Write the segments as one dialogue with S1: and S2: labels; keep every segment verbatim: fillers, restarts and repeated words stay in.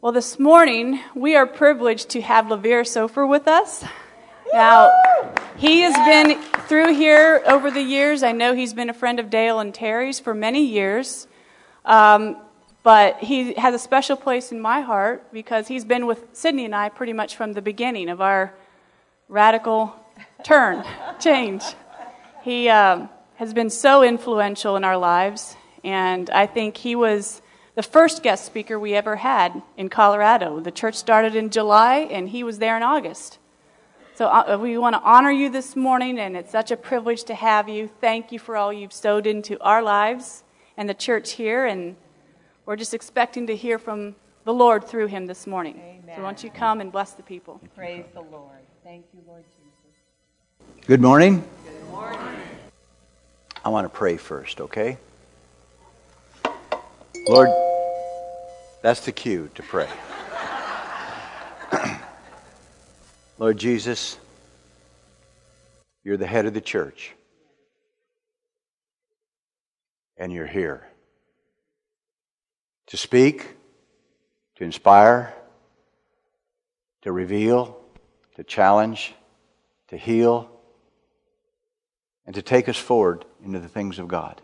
S1: Well, this morning, we are privileged to have LeVere Sofer with us. Now, he has been through here over the years. I know he's been a friend of Dale and Terry's for many years. Um, but he has a special place in my heart because he's been with Sydney and I pretty much from the beginning of our radical turn, change. He um, has been so influential in our lives, and I think he was the first guest speaker we ever had in Colorado. The church started in July, and he was there in August. So uh, we want to honor you this morning, and it's such a privilege to have you. Thank you for all you've sowed into our lives and the church here, and we're just expecting to hear from the Lord through him this morning.
S2: Amen.
S1: So why don't you come and bless the people.
S2: Praise the Lord. Thank you, Lord Jesus.
S3: Good morning.
S2: Good morning.
S3: I want to pray first, okay? Lord, that's the cue to pray. Lord Jesus, you're the head of the church. And you're here to speak, to inspire, to reveal, to challenge, to heal, and to take us forward into the things of God.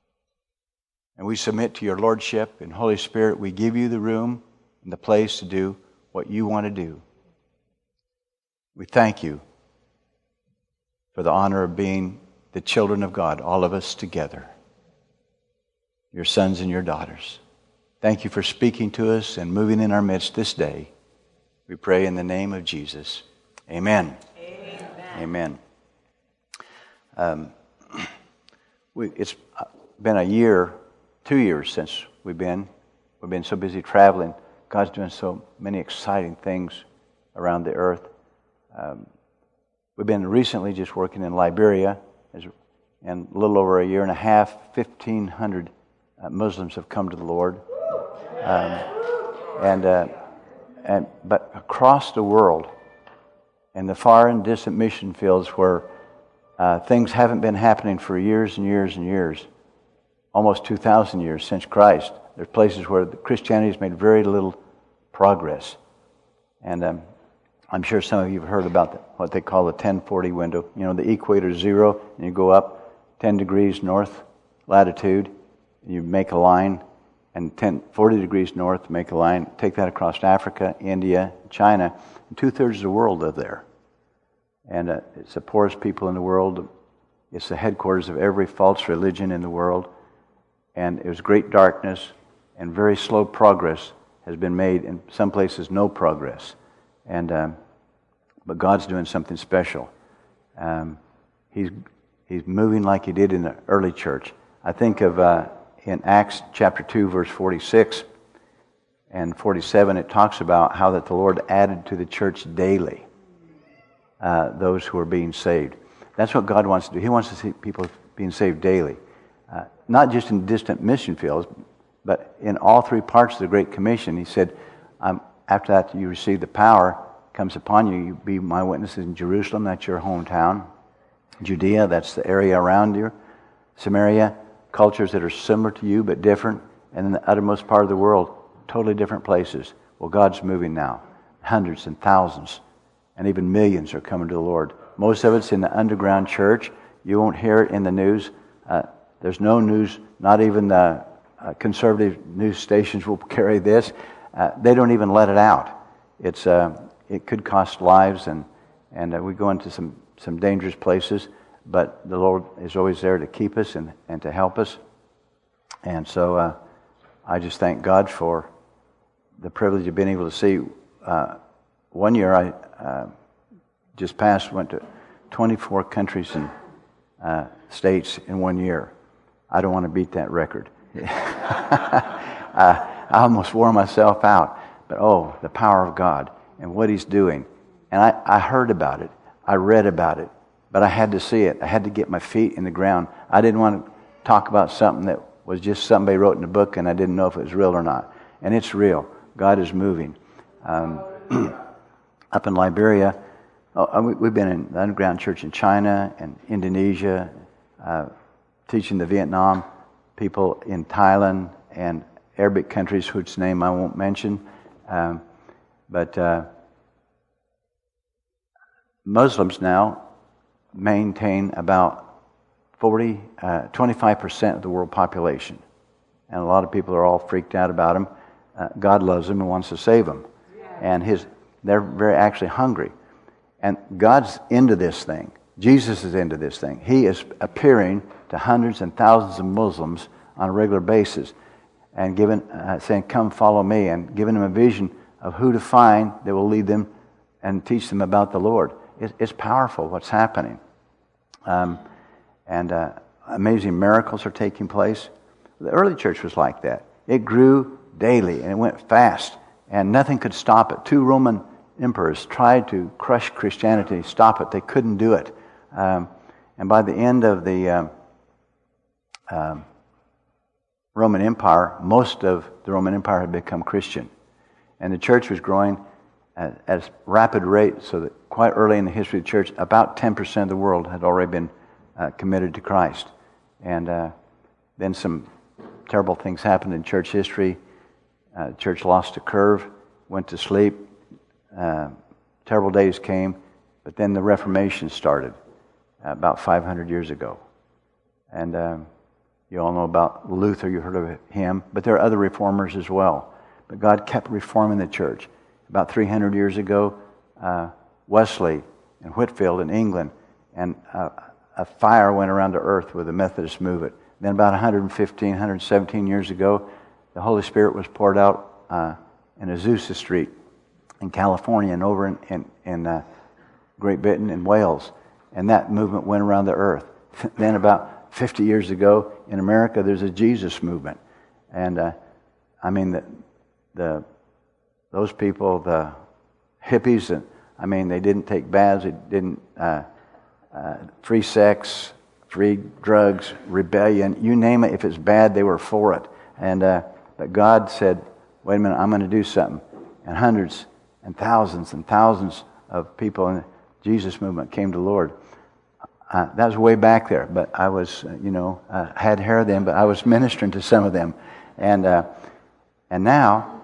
S3: And we submit to your Lordship, and Holy Spirit, we give you the room and the place to do what you want to do. We thank you for the honor of being the children of God, all of us together, your sons and your daughters. Thank you for speaking to us and moving in our midst this day. We pray in the name of Jesus. Amen.
S2: Amen.
S3: Amen. Um, we, it's been a year, two years since we've been. We've been so busy traveling. God's doing so many exciting things around the earth. Um, we've been recently just working in Liberia, as, and a little over a year and a half, fifteen hundred uh, Muslims have come to the Lord. Um, and uh, and but across the world, in the far and distant mission fields where uh, things haven't been happening for years and years and years, almost two thousand years since Christ, there's places where Christianity has made very little progress. And um, I'm sure some of you have heard about the, what they call the ten forty window. You know, the equator is zero, and you go up ten degrees north latitude, you make a line, and ten, forty degrees north, make a line, take that across Africa, India, China, and two-thirds of the world live there. And uh, it's the poorest people in the world. It's the headquarters of every false religion in the world. And it was great darkness, and very slow progress has been made. In some places, no progress. And um, but God's doing something special. Um, he's He's moving like He did in the early church. I think of uh, in Acts chapter two, verse forty-six and forty-seven, it talks about how that the Lord added to the church daily uh, those who are being saved. That's what God wants to do. He wants to see people being saved daily. Uh, not just in distant mission fields, but in all three parts of the Great Commission. He said, um, after that you receive the power comes upon you, you be my witnesses in Jerusalem, that's your hometown. Judea, that's the area around you. Samaria, cultures that are similar to you but different. And in the uttermost part of the world, totally different places. Well, God's moving now. Hundreds and thousands and even millions are coming to the Lord. Most of it's in the underground church. You won't hear it in the news. Uh, there's no news, not even the uh, conservative news stations will carry this. Uh, they don't even let it out. It's uh, it could cost lives, and and uh, we go into some, some dangerous places, but the Lord is always there to keep us and, and to help us. And so uh, I just thank God for the privilege of being able to see. Uh, one year I uh, just passed, went to twenty-four countries and uh, states in one year. I don't want to beat that record. uh, I almost wore myself out. But oh, the power of God and what He's doing. And I, I heard about it. I read about it. But I had to see it. I had to get my feet in the ground. I didn't want to talk about something that was just somebody wrote in a book and I didn't know if it was real or not. And it's real. God is moving. Um, up in Liberia, oh, we've been in the underground church in China and Indonesia, uh, teaching the Vietnam people in Thailand and Arabic countries, whose name I won't mention. Um, but uh, Muslims now maintain about forty, uh, twenty-five percent of the world population. And a lot of people are all freaked out about them. Uh, God loves them and wants to save them. And his, they're very actually hungry. And God's into this thing. Jesus is into this thing. He is appearing to hundreds and thousands of Muslims on a regular basis and giving, uh, saying, come follow me, and giving them a vision of who to find that will lead them and teach them about the Lord. It, it's powerful what's happening. Um, and uh, amazing miracles are taking place. The early church was like that. It grew daily and it went fast, and nothing could stop it. Two Roman emperors tried to crush Christianity, stop it. They couldn't do it. Um, and by the end of the um, um, Roman Empire, most of the Roman Empire had become Christian. And the church was growing at, at a rapid rate, so that quite early in the history of the church, about ten percent of the world had already been uh, committed to Christ. And uh, then some terrible things happened in church history. Uh, the church lost a curve, went to sleep. Uh, terrible days came, but then the Reformation started uh, about five hundred years ago. And um, you all know about Luther, you heard of him, but there are other reformers as well. But God kept reforming the church. About three hundred years ago, uh, Wesley in Whitfield in England, and uh, a fire went around the earth with the Methodist movement. Then about one hundred fifteen, one hundred seventeen years ago, the Holy Spirit was poured out uh, in Azusa Street in California and over in, in, in uh, Great Britain and Wales. And that movement went around the earth. Then about fifty years ago in America, there's a Jesus movement. And uh, I mean, the, the those people, the hippies, and I mean, they didn't take baths, they didn't, uh, uh, free sex, free drugs, rebellion, you name it. If it's bad, they were for it. And uh, but God said, wait a minute, I'm going to do something. And hundreds and thousands and thousands of people in the Jesus movement came to the Lord. Uh, that was way back there, but I was, uh, you know, uh, had hair then, but I was ministering to some of them. And uh, and now,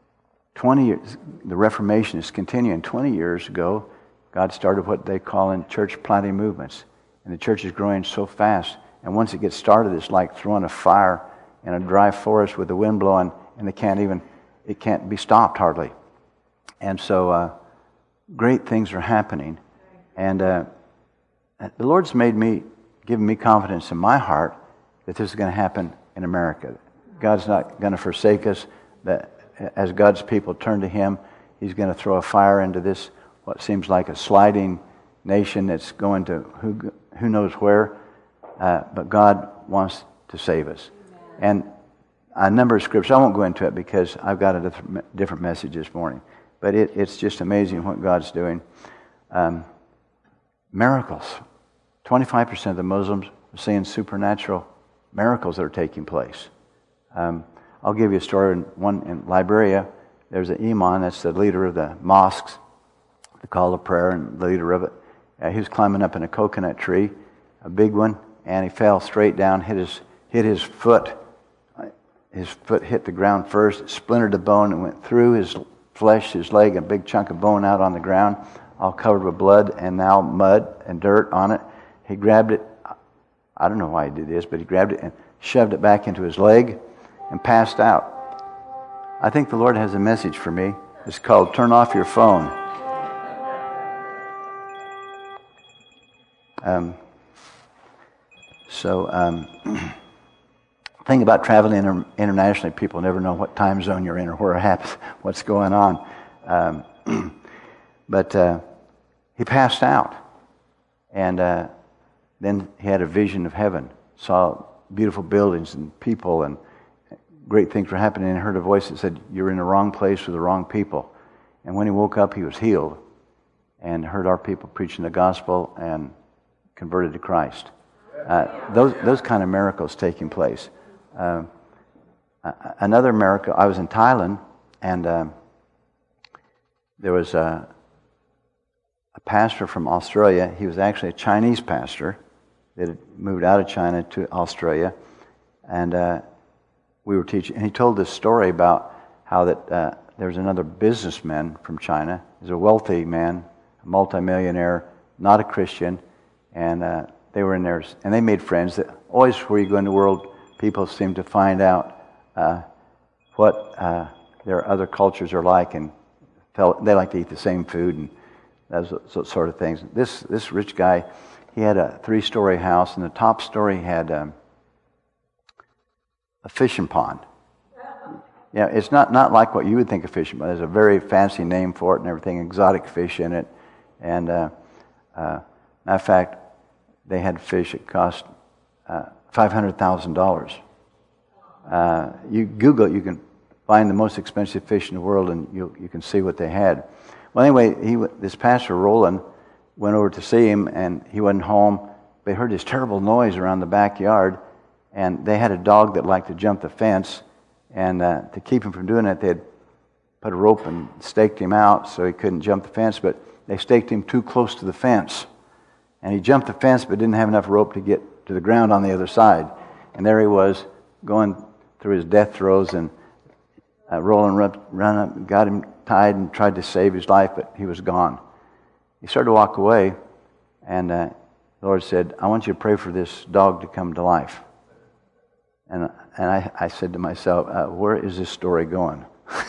S3: twenty years, the Reformation is continuing. twenty years ago, God started what they call in church planting movements. And the church is growing so fast. And once it gets started, it's like throwing a fire in a dry forest with the wind blowing, and they can't even, it can't be stopped hardly. And so, uh, great things are happening. And uh, the Lord's made me, given me confidence in my heart that this is going to happen in America. God's not going to forsake us. That as God's people turn to Him, He's going to throw a fire into this, what seems like a sliding nation that's going to who who knows where. Uh, but God wants to save us. And a number of scriptures, I won't go into it because I've got a different, different message this morning. But it, it's just amazing what God's doing. Um, miracles. twenty-five percent of the Muslims are seeing supernatural miracles that are taking place. Um, I'll give you a story. One in Liberia, there's an imam, that's the leader of the mosques, the call of prayer, and the leader of it. Uh, he was climbing up in a coconut tree, a big one, and he fell straight down, hit his hit his foot. His foot hit the ground first, splintered the bone, and went through his flesh, his leg, a big chunk of bone out on the ground, all covered with blood and now mud and dirt on it. He grabbed it. I don't know why he did this, but he grabbed it and shoved it back into his leg and passed out. I think the Lord has a message for me. It's called Turn Off Your Phone. Um, so, um, the thing about traveling inter- internationally, people never know what time zone you're in or where it happens, what's going on. Um, but uh, he passed out. And uh, then he had a vision of heaven, saw beautiful buildings and people, and great things were happening, and heard a voice that said, you're in the wrong place with the wrong people. And when he woke up, he was healed and heard our people preaching the gospel and converted to Christ. Uh, those those kind of miracles taking place. Uh, another miracle, I was in Thailand, and uh, there was a, a pastor from Australia. He was actually a Chinese pastor that had moved out of China to Australia, and uh, we were teaching. And he told this story about how that uh, there was another businessman from China. He's a wealthy man, a multimillionaire, not a Christian, and uh, they were in there, and they made friends. That always, where you go in the world, people seem to find out uh, what uh, their other cultures are like, and tell, they like to eat the same food and those, those sort of things. This this rich guy, he had a three-story house, and the top story had um, a fishing pond. Yeah, it's not, not like what you would think of fishing pond. There's a very fancy name for it and everything, exotic fish in it. And uh, uh, matter of fact, they had fish that cost uh, five hundred thousand dollars. Uh, you Google it, you can find the most expensive fish in the world, and you you can see what they had. Well, anyway, he this pastor Roland went over to see him, and he wasn't home. They heard this terrible noise around the backyard, and they had a dog that liked to jump the fence. And uh, to keep him from doing it, they had put a rope and staked him out so he couldn't jump the fence, but they staked him too close to the fence. And he jumped the fence but didn't have enough rope to get to the ground on the other side. And there he was, going through his death throes, and uh, Roland run, run up, got him tied and tried to save his life, but he was gone. He started to walk away, and uh, the Lord said, I want you to pray for this dog to come to life. And and I, I said to myself, uh, where is this story going?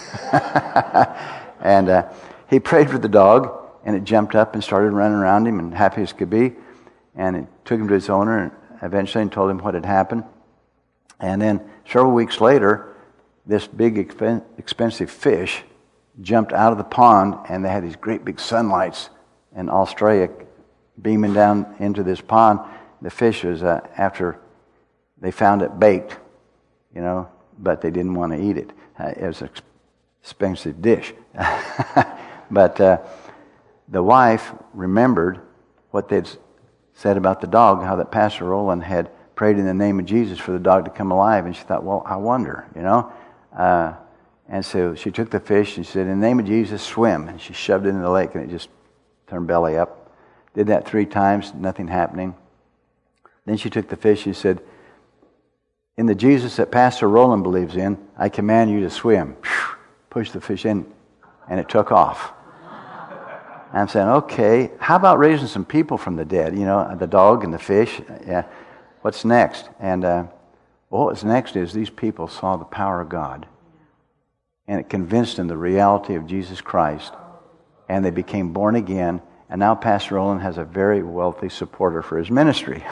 S3: and uh, he prayed for the dog, and it jumped up and started running around him, and happy as could be. And it took him to his owner, and eventually told him what had happened. And then several weeks later, this big expen- expensive fish jumped out of the pond, and they had these great big sunlights in Australia beaming down into this pond. The fish was uh, after. They found it baked, you know, but they didn't want to eat it. Uh, it was an expensive dish. but uh, the wife remembered what they'd said about the dog, how that Pastor Roland had prayed in the name of Jesus for the dog to come alive. And she thought, well, I wonder, you know. Uh, and so she took the fish and she said, in the name of Jesus, swim. And she shoved it in the lake, and it just turned belly up. Did that three times, nothing happening. Then she took the fish and she said, in the Jesus that Pastor Roland believes in, I command you to swim. Push the fish in, and it took off. And I'm saying, okay, how about raising some people from the dead? You know, the dog and the fish. Yeah, what's next? And uh, well, what's next is these people saw the power of God, and it convinced them the reality of Jesus Christ, and they became born again. And now Pastor Roland has a very wealthy supporter for his ministry.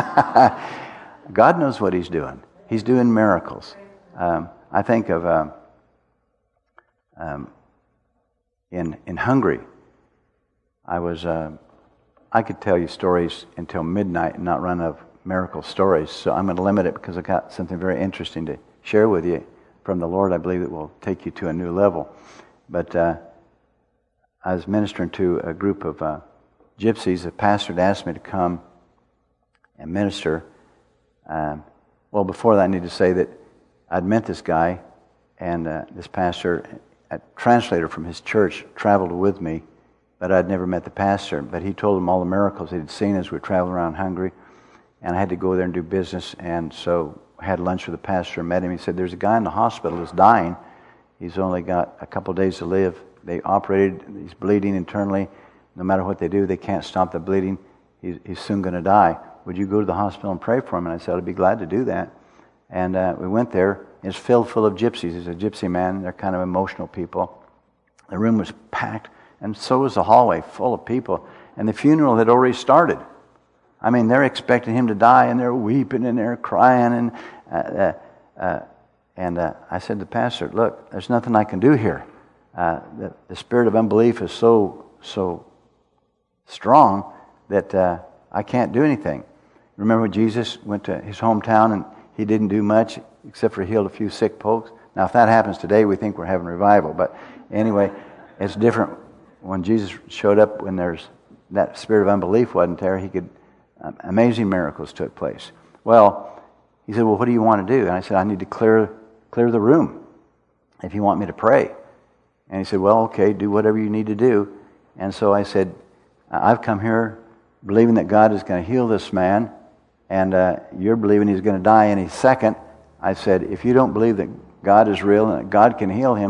S3: God knows what He's doing. He's doing miracles. Um, I think of uh, um, in in Hungary. I was uh, I could tell you stories until midnight and not run out of miracle stories. So I'm going to limit it because I got something very interesting to share with you from the Lord. I believe it will take you to a new level. But uh, I was ministering to a group of uh, gypsies. The pastor had asked me to come and minister. Um, well, before that, I need to say that I'd met this guy, and uh, this pastor, a translator from his church, traveled with me, but I'd never met the pastor. But he told him all the miracles he'd seen as we were traveling around Hungary, and I had to go there and do business. And so I had lunch with the pastor and met him. He said, there's a guy in the hospital who's dying. He's only got a couple days to live. They operated, he's bleeding internally. No matter what they do, they can't stop the bleeding. He's, he's soon going to die. Would you go to the hospital and pray for him? And I said, I'd be glad to do that. And uh, we went there. It's filled full of gypsies. He's a gypsy man. They're kind of emotional people. The room was packed, and so was the hallway full of people. And the funeral had already started. I mean, they're expecting him to die, and they're weeping, and they're crying. And uh, uh, uh, and uh, I said to the pastor, look, there's nothing I can do here. Uh, the, the spirit of unbelief is so, so strong that uh, I can't do anything. Remember, Jesus went to his hometown, and he didn't do much except for healed a few sick folks. Now, if that happens today, we think we're having revival. But anyway, it's different. When Jesus showed up, when there's that spirit of unbelief wasn't there, he could, um, amazing miracles took place. Well, he said, well, what do you want to do? And I said, I need to clear clear the room if you want me to pray. And he said, well, okay, do whatever you need to do. And so I said, I've come here believing that God is going to heal this man, and uh, you're believing he's going to die any second. I said, if you don't believe that God is real and that God can heal him,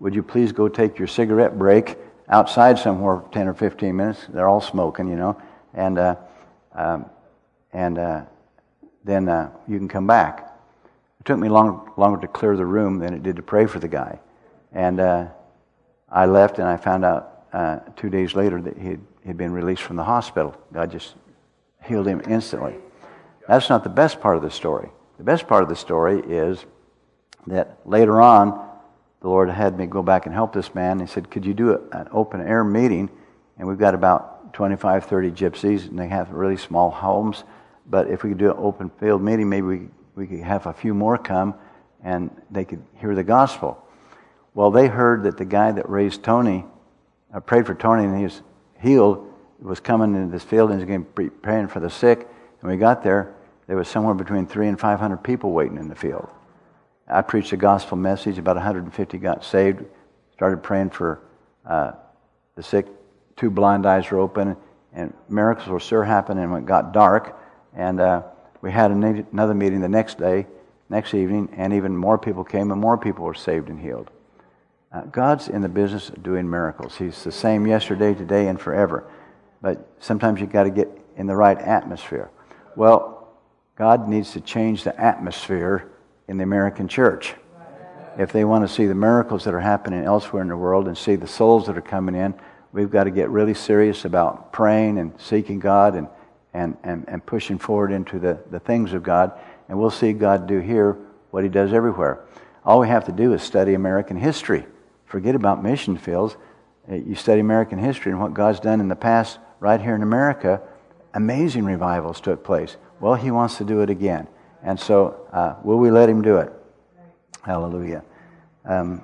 S3: would you please go take your cigarette break outside somewhere for ten or fifteen minutes? They're all smoking, you know, and uh, um, and uh, then uh, you can come back. It took me long, longer to clear the room than it did to pray for the guy. And uh, I left, and I found out uh, two days later that he'd, he'd been released from the hospital. God just healed him instantly. That's not the best part of the story. The best part of the story is that later on, the Lord had me go back and help this man. He said, could you do a, an open-air meeting? And we've got about twenty-five, thirty gypsies, and they have really small homes. But if we could do an open field meeting, maybe we we could have a few more come and they could hear the gospel. Well, they heard that the guy that raised Tony, uh, prayed for Tony and he was healed, was coming into this field and he was going to be praying for the sick. And we got there, there was somewhere between three and five hundred people waiting in the field. I preached a gospel message, about one hundred fifty got saved, started praying for uh, the sick, two blind eyes were open, and miracles were sure happening when it got dark. And uh, we had another meeting the next day, next evening, and even more people came, and more people were saved and healed. Uh, God's in the business of doing miracles. He's the same yesterday, today, and forever. But sometimes you've got to get in the right atmosphere. Well, God needs to change the atmosphere in the American church. If they want to see the miracles that are happening elsewhere in the world and see the souls that are coming in, we've got to get really serious about praying and seeking God and And, and, and pushing forward into the, the things of God. And we'll see God do here what He does everywhere. All we have to do is study American history. Forget about mission fields. You study American history and what God's done in the past right here in America. Amazing revivals took place. Well, He wants to do it again. And so, uh, will we let Him do it? Hallelujah. Um,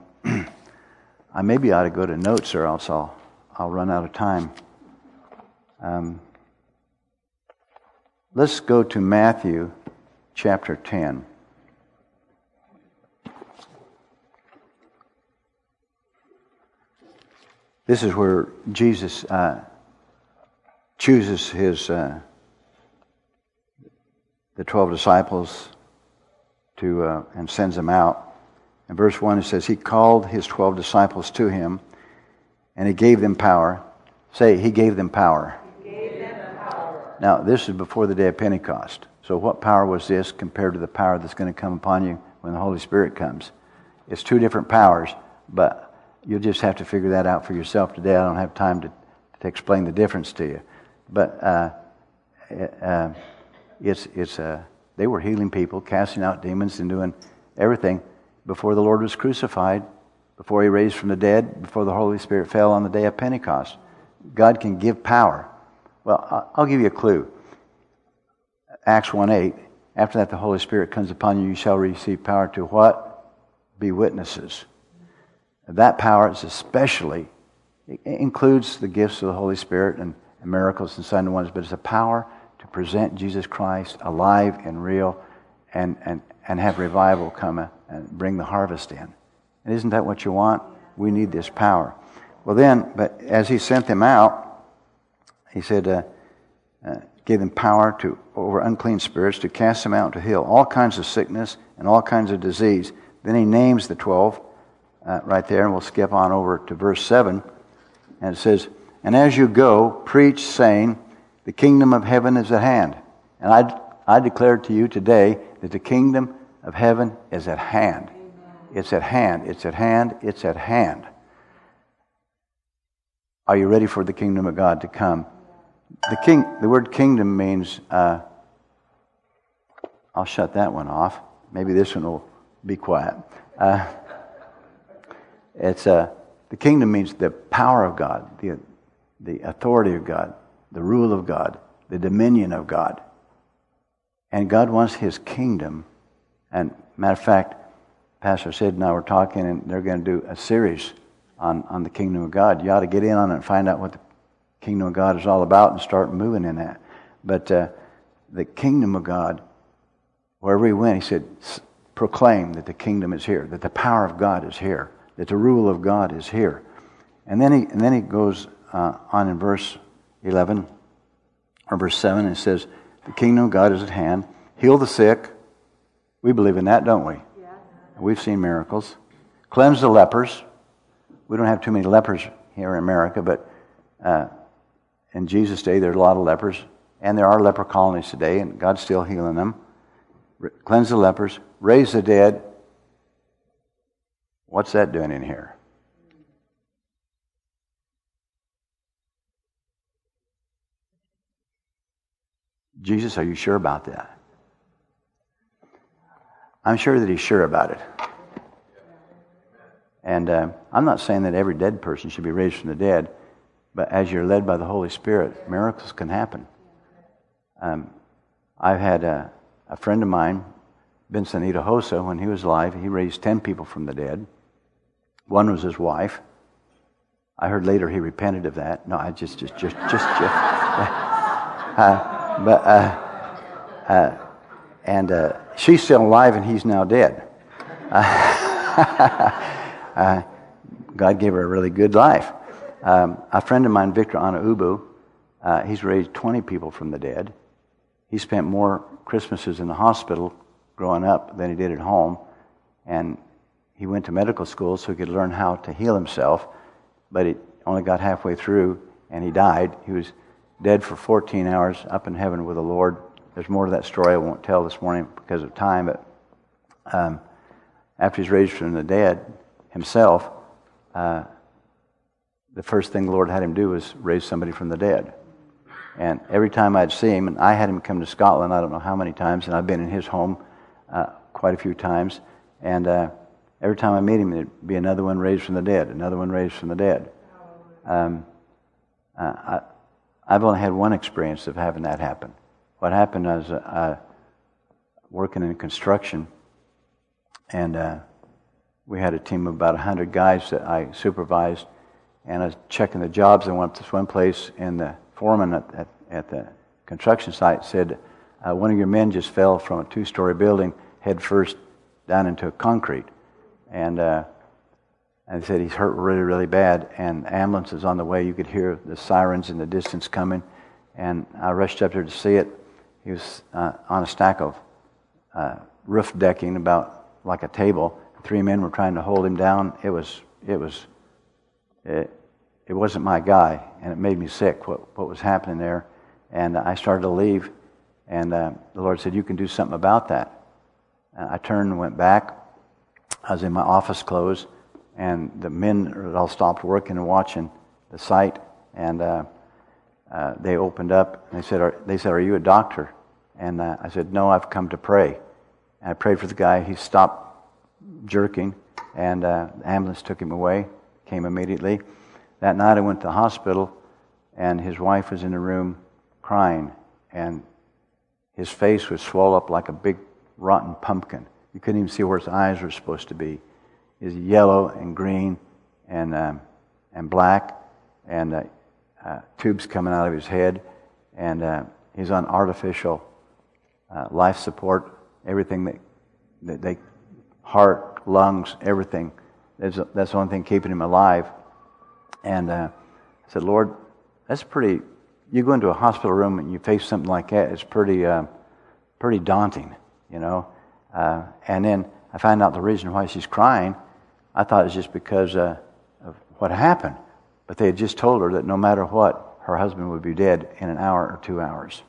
S3: I maybe ought to go to notes or else I'll, I'll run out of time. Um... Let's go to Matthew chapter ten. This is where Jesus uh, chooses his uh, the twelve disciples to uh, and sends them out. In verse one it says, He called His twelve disciples to Him, and He gave them power. Say, He gave them power. Now, this is before the day of Pentecost. So what power was this compared to the power that's going to come upon you when the Holy Spirit comes? It's two different powers, but you'll just have to figure that out for yourself today. I don't have time to, to explain the difference to you. But uh, uh, it's it's uh, they were healing people, casting out demons, and doing everything before the Lord was crucified, before He raised from the dead, before the Holy Spirit fell on the day of Pentecost. God can give power. Well, I'll give you a clue. Acts one eight, after that the Holy Spirit comes upon you, you shall receive power to what? Be witnesses. That power is especially, it includes the gifts of the Holy Spirit and, and miracles and signs and wonders, but it's a power to present Jesus Christ alive and real and, and, and have revival come and bring the harvest in. And isn't that what you want? We need this power. Well then, but as He sent them out, He said, uh, uh, gave them power to over unclean spirits, to cast them out, to heal all kinds of sickness and all kinds of disease. Then He names the twelve uh, right there, and we'll skip on over to verse seven. And it says, And as you go, preach, saying, The kingdom of heaven is at hand. And I, I declare to you today that the kingdom of heaven is at hand. It's at hand. It's at hand. It's at hand. Are you ready for the kingdom of God to come? The king, the word kingdom means, uh, I'll shut that one off. Maybe this one will be quiet. Uh, it's uh, the kingdom means the power of God, the the authority of God, the rule of God, the dominion of God. And God wants His kingdom. And matter of fact, Pastor Sid and I were talking, and they're going to do a series on, on the kingdom of God. You ought to get in on it and find out what the kingdom of God is all about and start moving in that. But uh, the kingdom of God, wherever He went, He said, proclaim that the kingdom is here, that the power of God is here, that the rule of God is here. And then He and then He goes uh, on in verse eleven or verse seven, and it says, the kingdom of God is at hand. Heal the sick. We believe in that, don't we? Yeah. We've seen miracles. Cleanse the lepers. we don't have too many lepers here in America, but uh, in Jesus' day, there's a lot of lepers, and there are leper colonies today, and God's still healing them. Re- cleanse the lepers, raise the dead. What's that doing in here? Jesus, are you sure about that? I'm sure that he's sure about it. And uh, I'm not saying that every dead person should be raised from the dead, but as you're led by the Holy Spirit, miracles can happen. Um, I've had a, a friend of mine, Vincent Idahosa, when he was alive, he raised ten people from the dead. One was his wife. I heard later he repented of that. No, I just, just, just, just, just. uh, but, uh, uh, and uh, she's still alive, and he's now dead. Uh, uh, God gave her a really good life. Um, a friend of mine, Victor Anaubu, uh, he's raised twenty people from the dead. He spent more Christmases in the hospital growing up than he did at home, and he went to medical school so he could learn how to heal himself, but he only got halfway through, and he died. He was dead for fourteen hours, up in heaven with the Lord. There's more to that story I won't tell this morning because of time, but um, after he's raised from the dead himself, uh, the first thing the Lord had him do was raise somebody from the dead. And every time I'd see him, and I had him come to Scotland, I don't know how many times, and I've been in his home uh, quite a few times, and uh, every time I meet him, there'd be another one raised from the dead, another one raised from the dead. Um, uh, I, I've only had one experience of having that happen. What happened was uh, uh, working in construction, and uh, we had a team of about one hundred guys that I supervised, and I was checking the jobs. I went to this one place, and the foreman at, at, at the construction site said, uh, one of your men just fell from a two-story building head first down into concrete. And uh, and he said he's hurt really, really bad, and ambulance is on the way. You could hear the sirens in the distance coming, and I rushed up there to see it. He was uh, on a stack of uh, roof decking, about like a table. Three men were trying to hold him down. It was, it was, it, it wasn't my guy, and it made me sick. What what was happening there? And I started to leave, and uh, the Lord said, "You can do something about that." And I turned and went back. I was in my office clothes, and the men had all stopped working and watching the site, and uh, uh, they opened up, and they said, are, they said, "Are you a doctor?" And uh, I said, "No, I've come to pray." And I prayed for the guy. He stopped jerking, and uh, the ambulance took him away, came immediately. That night I went to the hospital, and his wife was in the room crying, and his face was swelled up like a big rotten pumpkin. You couldn't even see where his eyes were supposed to be. He was yellow and green and um, and black, and uh, uh, tubes coming out of his head, and uh, he's on artificial uh, life support, everything that, that they, heart, lungs, everything. That's, that's the only thing keeping him alive. And uh, I said, "Lord, that's pretty, you go into a hospital room and you face something like that, it's pretty, uh, pretty daunting, you know." Uh, and then I found out the reason why she's crying. I thought it was just because uh, of what happened. But they had just told her that no matter what, her husband would be dead in an hour or two hours.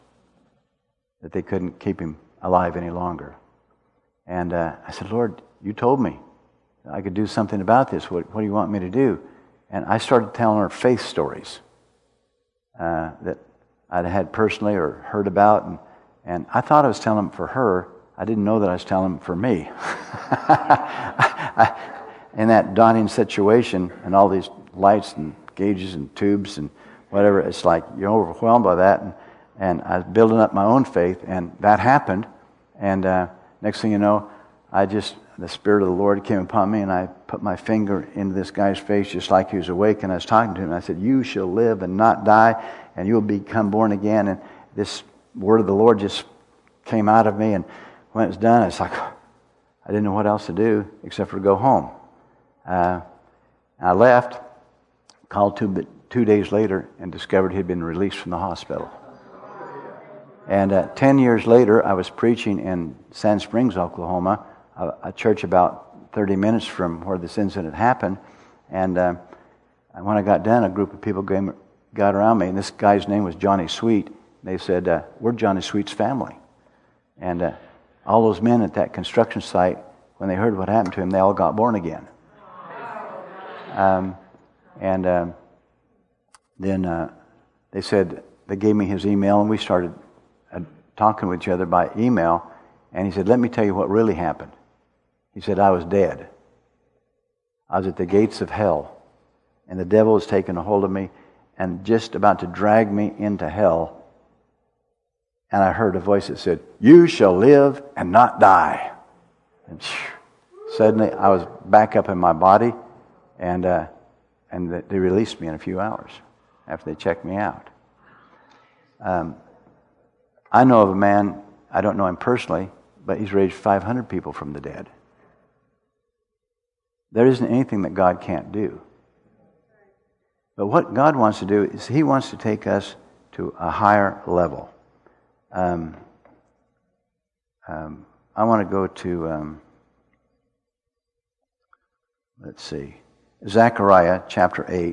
S3: That they couldn't keep him alive any longer. And uh, I said, "Lord, you told me I could do something about this. What, what do you want me to do?" And I started telling her faith stories uh, that I'd had personally or heard about. And, and I thought I was telling them for her. I didn't know that I was telling them for me. In that daunting situation and all these lights and gauges and tubes and whatever, it's like you're overwhelmed by that. And, and I was building up my own faith, and that happened. And uh, next thing you know, I just, the Spirit of the Lord came upon me, and I put my finger into this guy's face just like he was awake, and I was talking to him, and I said, "You shall live and not die, and you'll become born again." And this word of the Lord just came out of me, and when it was done, it's like, I didn't know what else to do except for to go home. Uh, I left, called two, two days later, and discovered he'd been released from the hospital. And uh, ten years later, I was preaching in Sand Springs, Oklahoma, a, a church about thirty minutes from where this incident happened. And uh, And when I got done, a group of people came, got around me, and this guy's name was Johnny Sweet. They said, uh, we're Johnny Sweet's family. And uh, all those men at that construction site, when they heard what happened to him, they all got born again. Um, and um, then uh, they said, they gave me his email, and we started uh, talking with each other by email. And he said, let me tell you what really happened. He said, I was dead. I was at the gates of hell, and the devil was taking a hold of me and just about to drag me into hell. And I heard a voice that said, you shall live and not die. And suddenly I was back up in my body, and uh, and they released me in a few hours after they checked me out. Um, I know of a man, I don't know him personally, but he's raised five hundred people from the dead. There isn't anything that God can't do. But what God wants to do is He wants to take us to a higher level. Um, um, I want to go to, um, let's see, Zechariah chapter eight.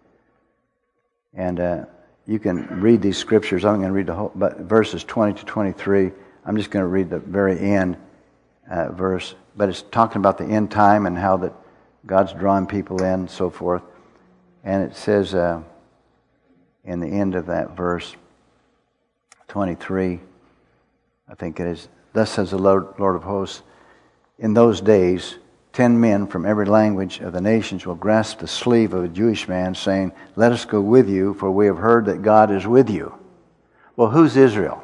S3: And uh, you can read these scriptures. I'm going to read the whole, but verses twenty to twenty-three. I'm just going to read the very end uh, verse. But it's talking about the end time and how that God's drawing people in and so forth. And it says uh, in the end of that verse, twenty-three, I think it is, thus says the Lord, Lord of hosts, in those days, ten men from every language of the nations will grasp the sleeve of a Jewish man, saying, let us go with you, for we have heard that God is with you. Well, who's Israel?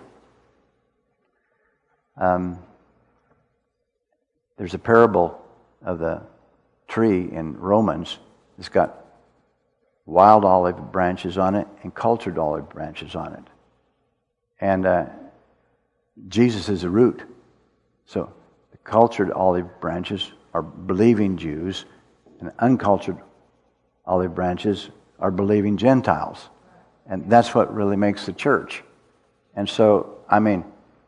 S3: Um, there's a parable of the tree in Romans. It's got wild olive branches on it and cultured olive branches on it. And uh, Jesus is the root. So the cultured olive branches are believing Jews, and uncultured olive branches are believing Gentiles. And that's what really makes the church. And so, I mean,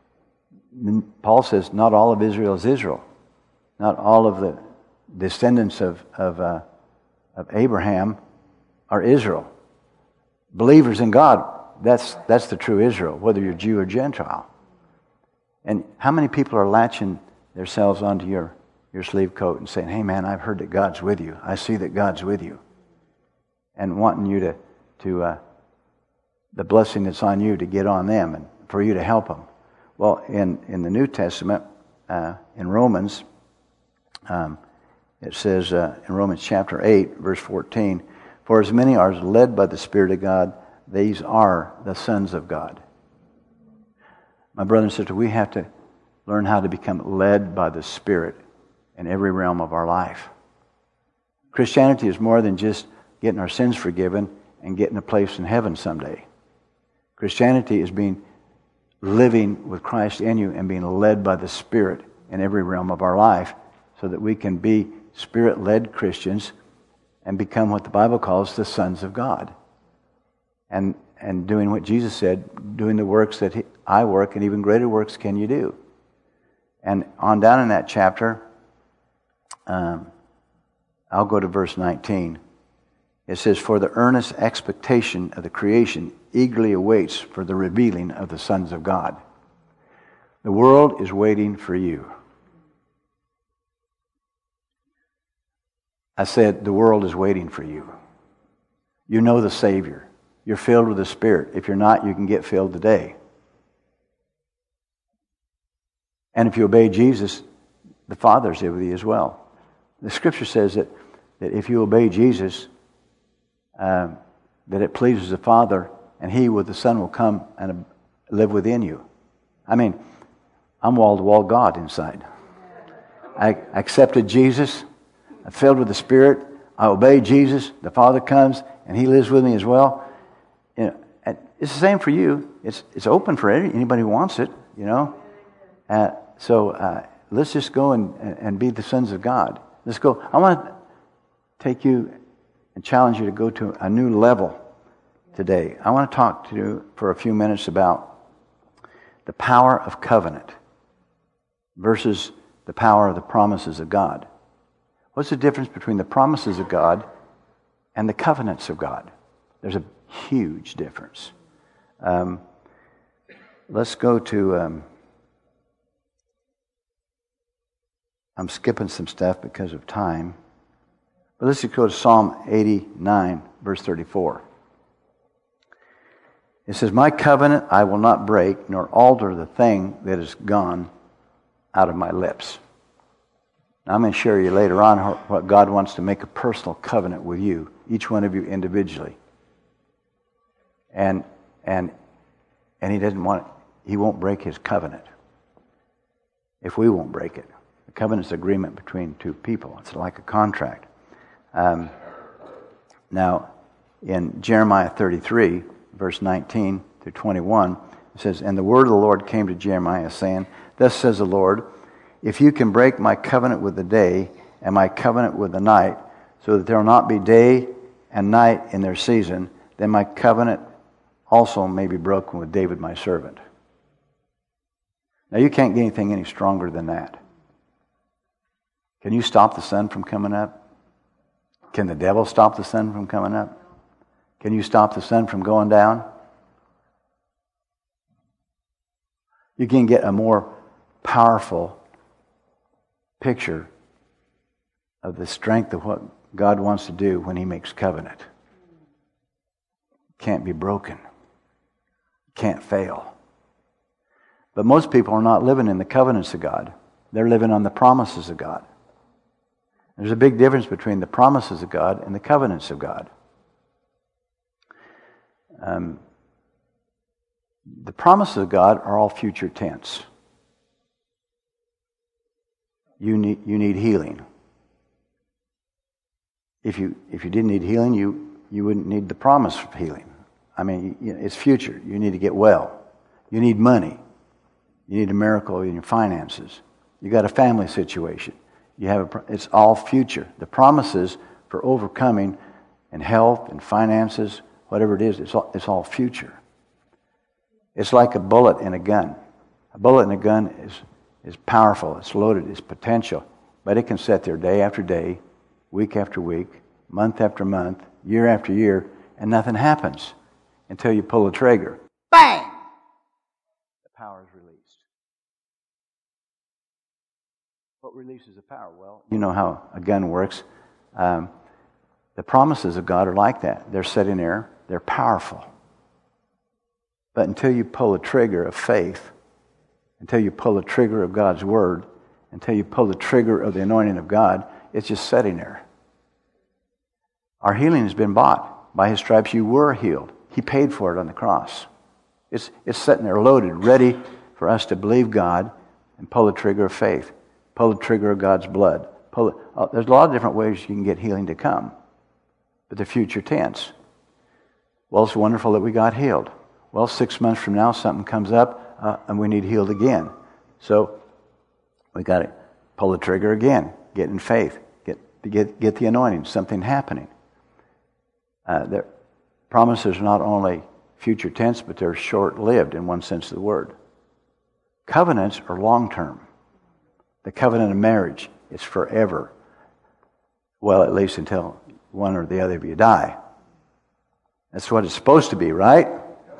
S3: Paul says not all of Israel is Israel. Not all of the descendants of, of, uh, of Abraham are Israel. Believers in God, that's, that's the true Israel, whether you're Jew or Gentile. And how many people are latching themselves onto your, your sleeve coat and saying, hey man, I've heard that God's with you. I see that God's with you. And wanting you to, to uh, the blessing that's on you to get on them and for you to help them. Well, in, in the New Testament, uh, in Romans, um, it says uh, in Romans chapter eight, verse fourteen, for as many are led by the Spirit of God, these are the sons of God. My brother and sister, we have to learn how to become led by the Spirit in every realm of our life. Christianity is more than just getting our sins forgiven and getting a place in heaven someday. Christianity is being living with Christ in you and being led by the Spirit in every realm of our life so that we can be Spirit-led Christians and become what the Bible calls the sons of God. And and doing what Jesus said, doing the works that he, I work, and even greater works can you do. And on down in that chapter, um, I'll go to verse nineteen. It says, for the earnest expectation of the creation eagerly awaits for the revealing of the sons of God. The world is waiting for you. I said, the world is waiting for you. You know the Savior. You're filled with the Spirit. If you're not, you can get filled today. And if you obey Jesus, the Father's with you as well. The Scripture says that, that if you obey Jesus, uh, that it pleases the Father, and He with the Son will come and live within you. I mean, I'm wall-to-wall God inside. I accepted Jesus. I'm filled with the Spirit. I obey Jesus. The Father comes, and He lives with me as well. You know, it's the same for you. It's it's open for anybody who wants it. You know, uh, so uh, let's just go and and be the sons of God. Let's go. I want to take you and challenge you to go to a new level today. I want to talk to you for a few minutes about the power of covenant versus the power of the promises of God. What's the difference between the promises of God and the covenants of God. There's a huge difference. Um, let's go to... Um, I'm skipping some stuff because of time. But let's just go to Psalm eighty-nine, verse thirty-four. It says, "My covenant I will not break, nor alter the thing that is gone out of my lips." Now, I'm going to share you later on what God wants to make a personal covenant with you, each one of you individually. And and and He doesn't want He won't break His covenant if we won't break it. The covenant's agreement between two people. It's like a contract. Um, now, in Jeremiah thirty-three, verse nineteen through twenty-one, it says, "And the word of the Lord came to Jeremiah, saying, Thus says the Lord, if you can break my covenant with the day and my covenant with the night, so that there will not be day and night in their season, then my covenant also may be broken with David my servant." Now, you can't get anything any stronger than that. Can you stop the sun from coming up? Can the devil stop the sun from coming up? Can you stop the sun from going down? You can get a more powerful picture of the strength of what God wants to do when He makes covenant. Can't be broken. Can't fail. But most people are not living in the covenants of God. They're living on the promises of God. There's a big difference between the promises of God and the covenants of God. Um, the promises of God are all future tense. You need you need healing. If you if you didn't need healing, you you wouldn't need the promise of healing. I mean, you know, it's future. You need to get well. You need money. You need a miracle in your finances. You got a family situation. You have a, it's all future. The promises for overcoming in health and finances, whatever it is, it's all, it's all future. It's like a bullet in a gun. A bullet in a gun is, is powerful, it's loaded, it's potential, but it can sit there day after day, week after week, month after month, year after year, and nothing happens until you pull the trigger. Bang! The power is released. What releases the power? Well, you know how a gun works. Um, the promises of God are like that. They're sitting there. They're powerful. But until you pull the trigger of faith, until you pull the trigger of God's Word, until you pull the trigger of the anointing of God, it's just sitting there. Our healing has been bought. By His stripes you were healed. He paid for it on the cross. It's, it's sitting there loaded, ready for us to believe God and pull the trigger of faith. Pull the trigger of God's blood. Pull it. Oh, there's a lot of different ways you can get healing to come. But the future tense. Well, it's wonderful that we got healed. Well, six months from now, something comes up uh, and we need healed again. So we got to pull the trigger again. Get in faith. Get get get the anointing. Something happening. Uh, the promises are not only future tense, but they're short-lived in one sense of the word. Covenants are long-term. The covenant of marriage is forever. Well, at least until one or the other of you die. That's what it's supposed to be, right?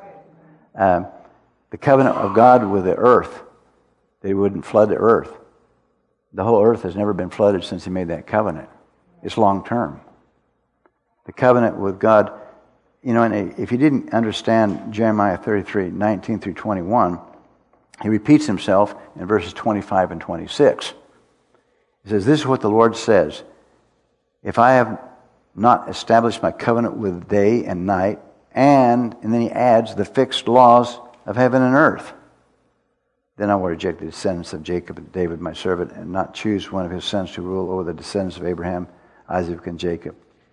S3: Um, the covenant of God with the earth, that He wouldn't flood the earth. The whole earth has never been flooded since He made that covenant. It's long term. The covenant with God, you know, and if you didn't understand Jeremiah thirty-three, nineteen through twenty-one, He repeats Himself in verses twenty-five and twenty-six. He says, "This is what the Lord says. If I have not established my covenant with day and night, and, and then He adds, the fixed laws of heaven and earth, then I will reject the descendants of Jacob and David my servant, and not choose one of his sons to rule over the descendants of Abraham, Isaac, and Jacob."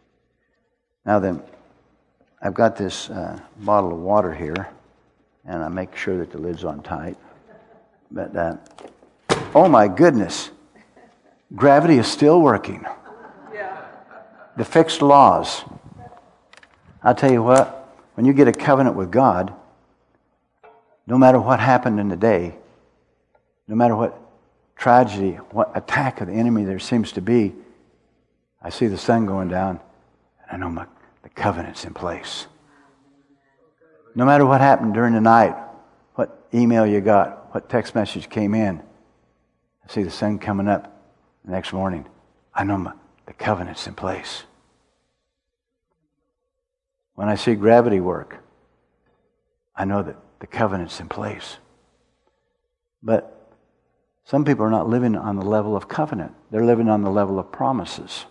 S3: Now then, I've got this uh, bottle of water here, and I make sure that the lid's on tight. But, uh, oh my goodness, gravity is still working. Yeah. The fixed laws. I'll tell you what, when you get a covenant with God, no matter what happened in the day, no matter what tragedy, what attack of the enemy there seems to be, I see the sun going down, and I know my covenant's in place. No matter what happened during the night, what email you got, what text message came in, I see the sun coming up the next morning. I know my, the covenant's in place. When I see gravity work, I know that the covenant's in place. But some people are not living on the level of covenant. They're living on the level of promises.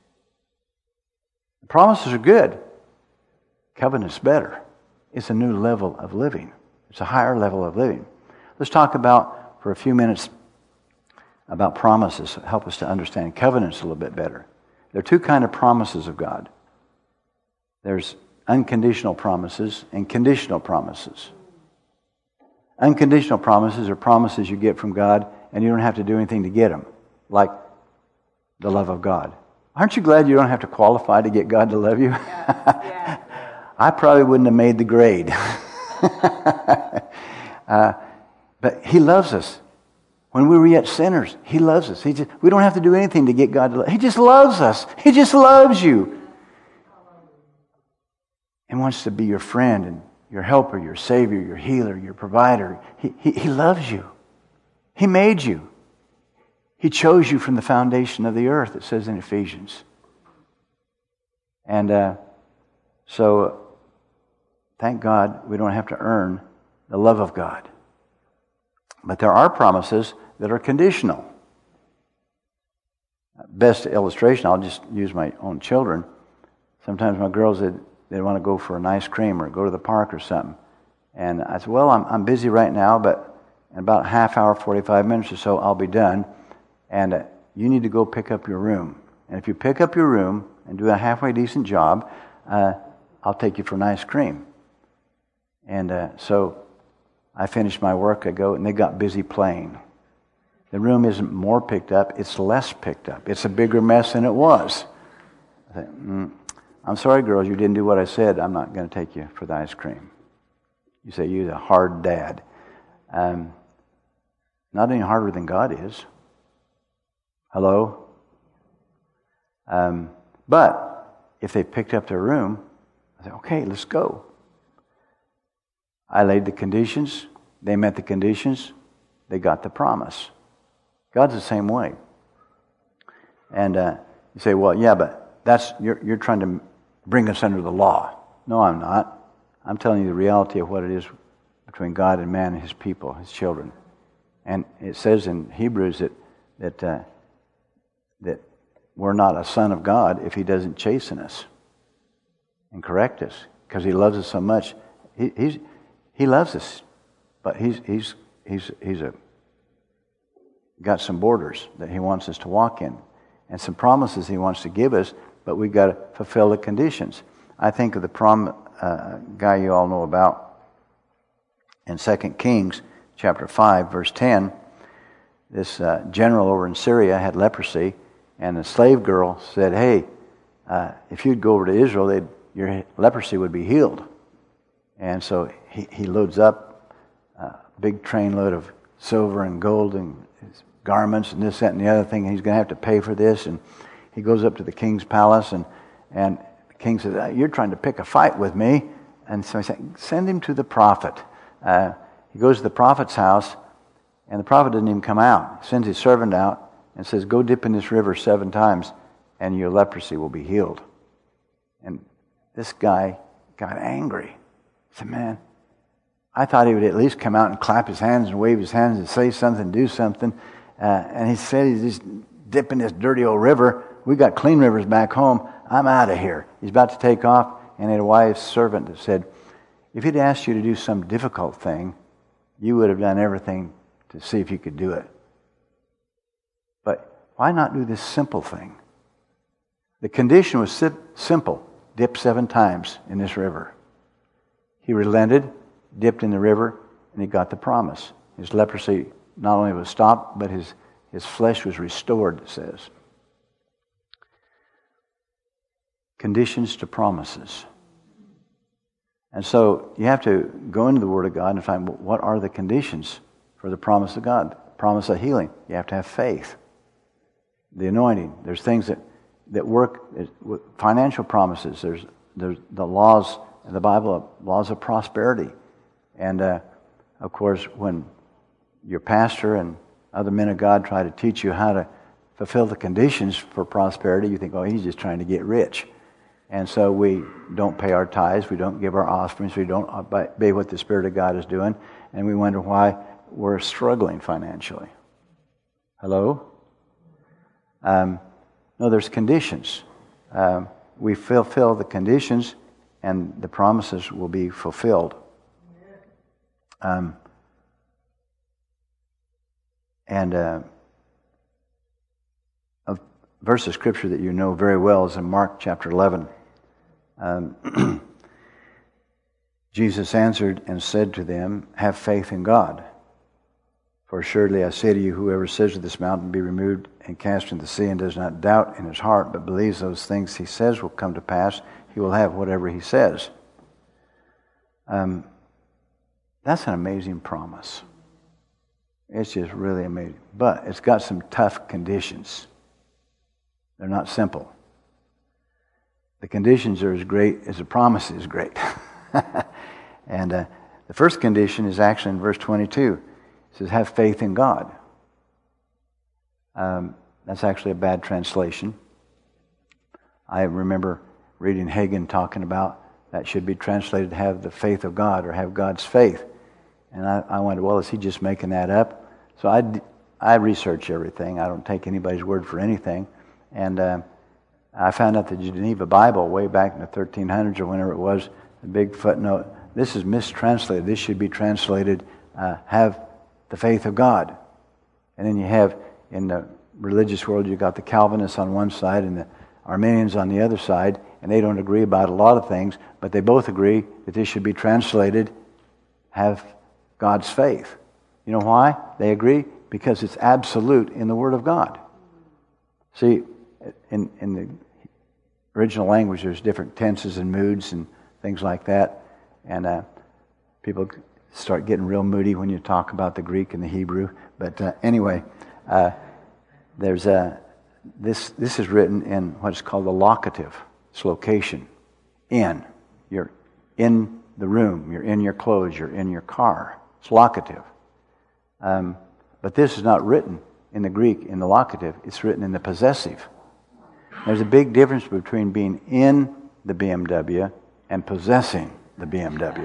S3: The promises are good. Covenant's better. It's a new level of living. It's a higher level of living. Let's talk about, for a few minutes, about promises. Help us to understand covenants a little bit better. There are two kinds of promises of God. There's unconditional promises and conditional promises. Unconditional promises are promises you get from God and you don't have to do anything to get them, like the love of God. Aren't you glad you don't have to qualify to get God to love you?
S2: Yeah. Yeah.
S3: I probably wouldn't have made the grade. uh, but He loves us. When we were yet sinners, He loves us. He just, we don't have to do anything to get God to love. He just loves us. He just loves you. And wants to be your friend and your helper, your Savior, your healer, your provider. He, he, he loves you. He made you. He chose you from the foundation of the earth, it says in Ephesians. And uh, so, thank God we don't have to earn the love of God. But there are promises that are conditional. Best illustration, I'll just use my own children. Sometimes my girls, they, they want to go for an ice cream or go to the park or something. And I said, well, I'm, I'm busy right now, but in about a half hour, forty-five minutes or so, I'll be done. And uh, you need to go pick up your room. And if you pick up your room and do a halfway decent job, uh, I'll take you for an ice cream. And uh, so I finished my work, I go, and they got busy playing. The room isn't more picked up, it's less picked up. It's a bigger mess than it was. I said, mm, I'm sorry, girls, you didn't do what I said. I'm not going to take you for the ice cream. You say, you're a hard dad. Um, not any harder than God is. Hello? Um, but if they picked up their room, I said, okay, let's go. I laid the conditions. They met the conditions. They got the promise. God's the same way. And uh, you say, well, yeah, but that's you're, you're trying to bring us under the law. No, I'm not. I'm telling you the reality of what it is between God and man and His people, His children. And it says in Hebrews that that uh, that we're not a son of God if He doesn't chasten us and correct us, because He loves us so much. He, he's He loves us, but He's He's He's He's a got some borders that He wants us to walk in, and some promises He wants to give us, but we've got to fulfill the conditions. I think of the prom uh, guy you all know about in Second Kings chapter five, verse ten. This uh, general over in Syria had leprosy, and the slave girl said, "Hey, uh, if you'd go over to Israel, they'd, your leprosy would be healed." And so he, he loads up a big trainload of silver and gold and his garments and this, that, and the other thing. And he's going to have to pay for this. And he goes up to the king's palace, and, and the king says, "You're trying to pick a fight with me." And so he said, "Send him to the prophet." Uh, he goes to the prophet's house, and the prophet doesn't even come out. He sends his servant out and says, "Go dip in this river seven times, and your leprosy will be healed." And this guy got angry. He said, "Man, I thought he would at least come out and clap his hands and wave his hands and say something, do something." Uh, and he said, "He's just dipping this dirty old river. We got clean rivers back home. I'm out of here." He's about to take off, and he had a wise servant that said, "If he'd asked you to do some difficult thing, you would have done everything to see if you could do it. But why not do this simple thing?" The condition was simple. Dip seven times in this river. He relented, dipped in the river, and he got the promise. His leprosy not only was stopped, but his, his flesh was restored, it says. Conditions to promises. And so you have to go into the Word of God and find, well, what are the conditions for the promise of God? Promise of healing. You have to have faith. The anointing. There's things that, that work. Financial promises. There's there's the laws in the Bible, laws of prosperity. And, uh, of course, when your pastor and other men of God try to teach you how to fulfill the conditions for prosperity, you think, oh, he's just trying to get rich. And so we don't pay our tithes, we don't give our offerings, we don't obey what the Spirit of God is doing, and we wonder why we're struggling financially. Hello? Um, no, there's conditions. Um, we fulfill the conditions, and the promises will be fulfilled. Um, and uh, a verse of Scripture that you know very well is in Mark chapter eleven. Um, Jesus answered and said to them, "Have faith in God. For assuredly I say to you, whoever says to this mountain, be removed and cast into the sea, and does not doubt in his heart, but believes those things he says will come to pass, he will have whatever he says." Um, that's an amazing promise. It's just really amazing. But it's got some tough conditions. They're not simple. The conditions are as great as the promise is great. And uh, the first condition is actually in verse twenty-two. It says, have faith in God. Um, that's actually a bad translation. I remember reading Hagin talking about that should be translated, have the faith of God, or have God's faith. And I, I wondered, well, is he just making that up? So I, I research everything. I don't take anybody's word for anything. And uh, I found out the Geneva Bible, way back in the thirteen hundreds or whenever it was, the big footnote, this is mistranslated. This should be translated, uh, have the faith of God. And then you have, in the religious world, you got the Calvinists on one side and the Arminians on the other side, and they don't agree about a lot of things, but they both agree that this should be translated, have God's faith. You know why they agree? Because it's absolute in the Word of God. See, in, in the original language, there's different tenses and moods and things like that, and uh, people start getting real moody when you talk about the Greek and the Hebrew. But uh, anyway, uh, there's a this this is written in what's called the locative. It's location. In. You're in the room. You're in your clothes. You're in your car. It's locative. Um, but this is not written in the Greek in the locative. It's written in the possessive. There's a big difference between being in the B M W and possessing the B M W.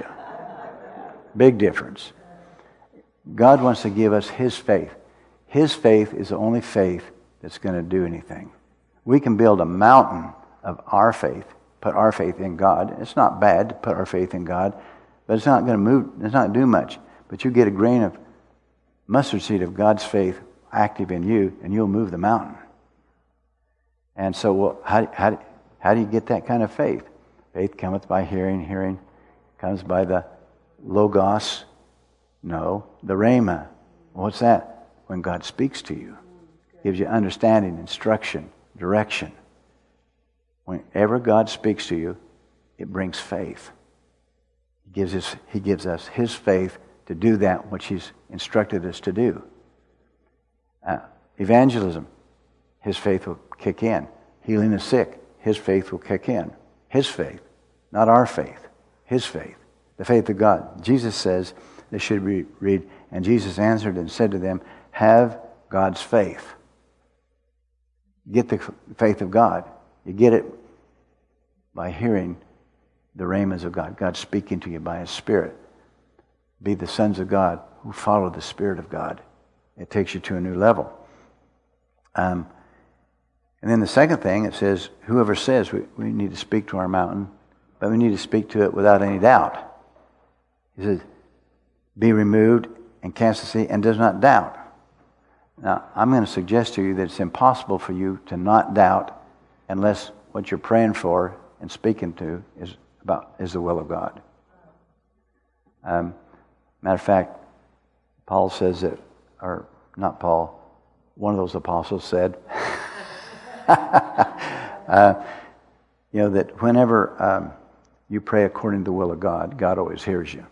S3: Big difference. God wants to give us His faith. His faith is the only faith that's going to do anything. We can build a mountain of our faith, put our faith in God. It's not bad to put our faith in God, but it's not going to move, it's not going to do much. But you get a grain of mustard seed of God's faith active in you, and you'll move the mountain. And so, well, how, how, how do you get that kind of faith? Faith cometh by hearing, hearing comes by the Logos. No, the Rhema. What's that? When God speaks to you. Gives you understanding, instruction, direction. Whenever God speaks to you, it brings faith. He gives us, he gives us His faith to do that which He's instructed us to do. Uh, evangelism, His faith will kick in. Healing the sick, His faith will kick in. His faith, not our faith. His faith, the faith of God. Jesus says, this should be read, and Jesus answered and said to them, have God's faith. Get the faith of God. You get it by hearing the rhemas of God. God speaking to you by His Spirit. Be the sons of God who follow the Spirit of God. It takes you to a new level. Um, and then the second thing, it says, whoever says we, we need to speak to our mountain, but we need to speak to it without any doubt. He says, be removed and cast to sea, and does not doubt. Now, I'm going to suggest to you that it's impossible for you to not doubt unless what you're praying for and speaking to is about is the will of God. Um, matter of fact, Paul says that, or not Paul, one of those apostles said, uh, you know, that whenever um, you pray according to the will of God, God always hears you.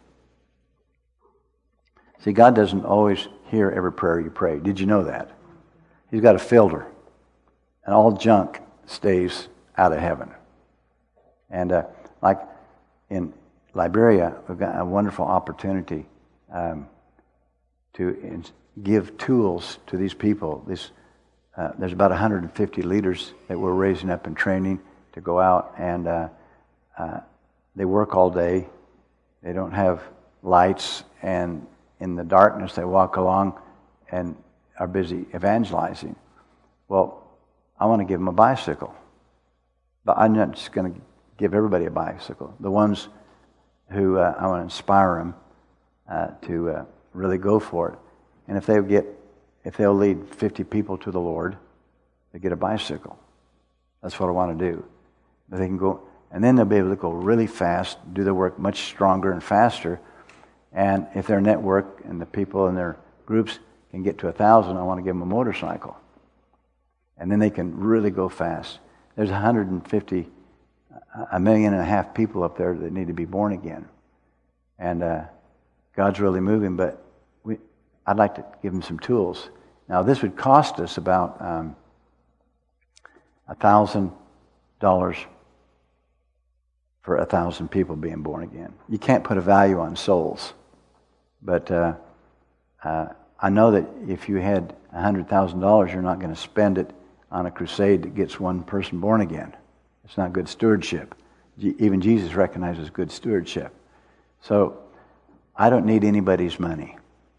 S3: See, God doesn't always hear every prayer you pray. Did you know that? He's got a filter, and all junk stays out of heaven. And uh, like in Liberia, we've got a wonderful opportunity um, to in, give tools to these people. This, uh, there's about one hundred fifty leaders that we're raising up and training to go out, and uh, uh, they work all day. They don't have lights, and in the darkness they walk along and are busy evangelizing. Well, I want to give them a bicycle. But I'm not just going to give everybody a bicycle. The ones who uh, I want to inspire them uh, to uh, really go for it. And if they get, if they'll lead fifty people to the Lord, they get a bicycle. That's what I want to do. But they can go, and then they'll be able to go really fast, do their work much stronger and faster. And if their network and the people in their groups can get to a thousand, I want to give them a motorcycle. And then they can really go fast. There's one hundred fifty, a million and a half people up there that need to be born again. And uh, God's really moving, but we, I'd like to give them some tools. Now, this would cost us about um, one thousand dollars for one thousand people being born again. You can't put a value on souls. But uh, uh, I know that if you had one hundred thousand dollars, you're not going to spend it on a crusade that gets one person born again. It's not good stewardship. Even Jesus recognizes good stewardship. So I don't need anybody's money.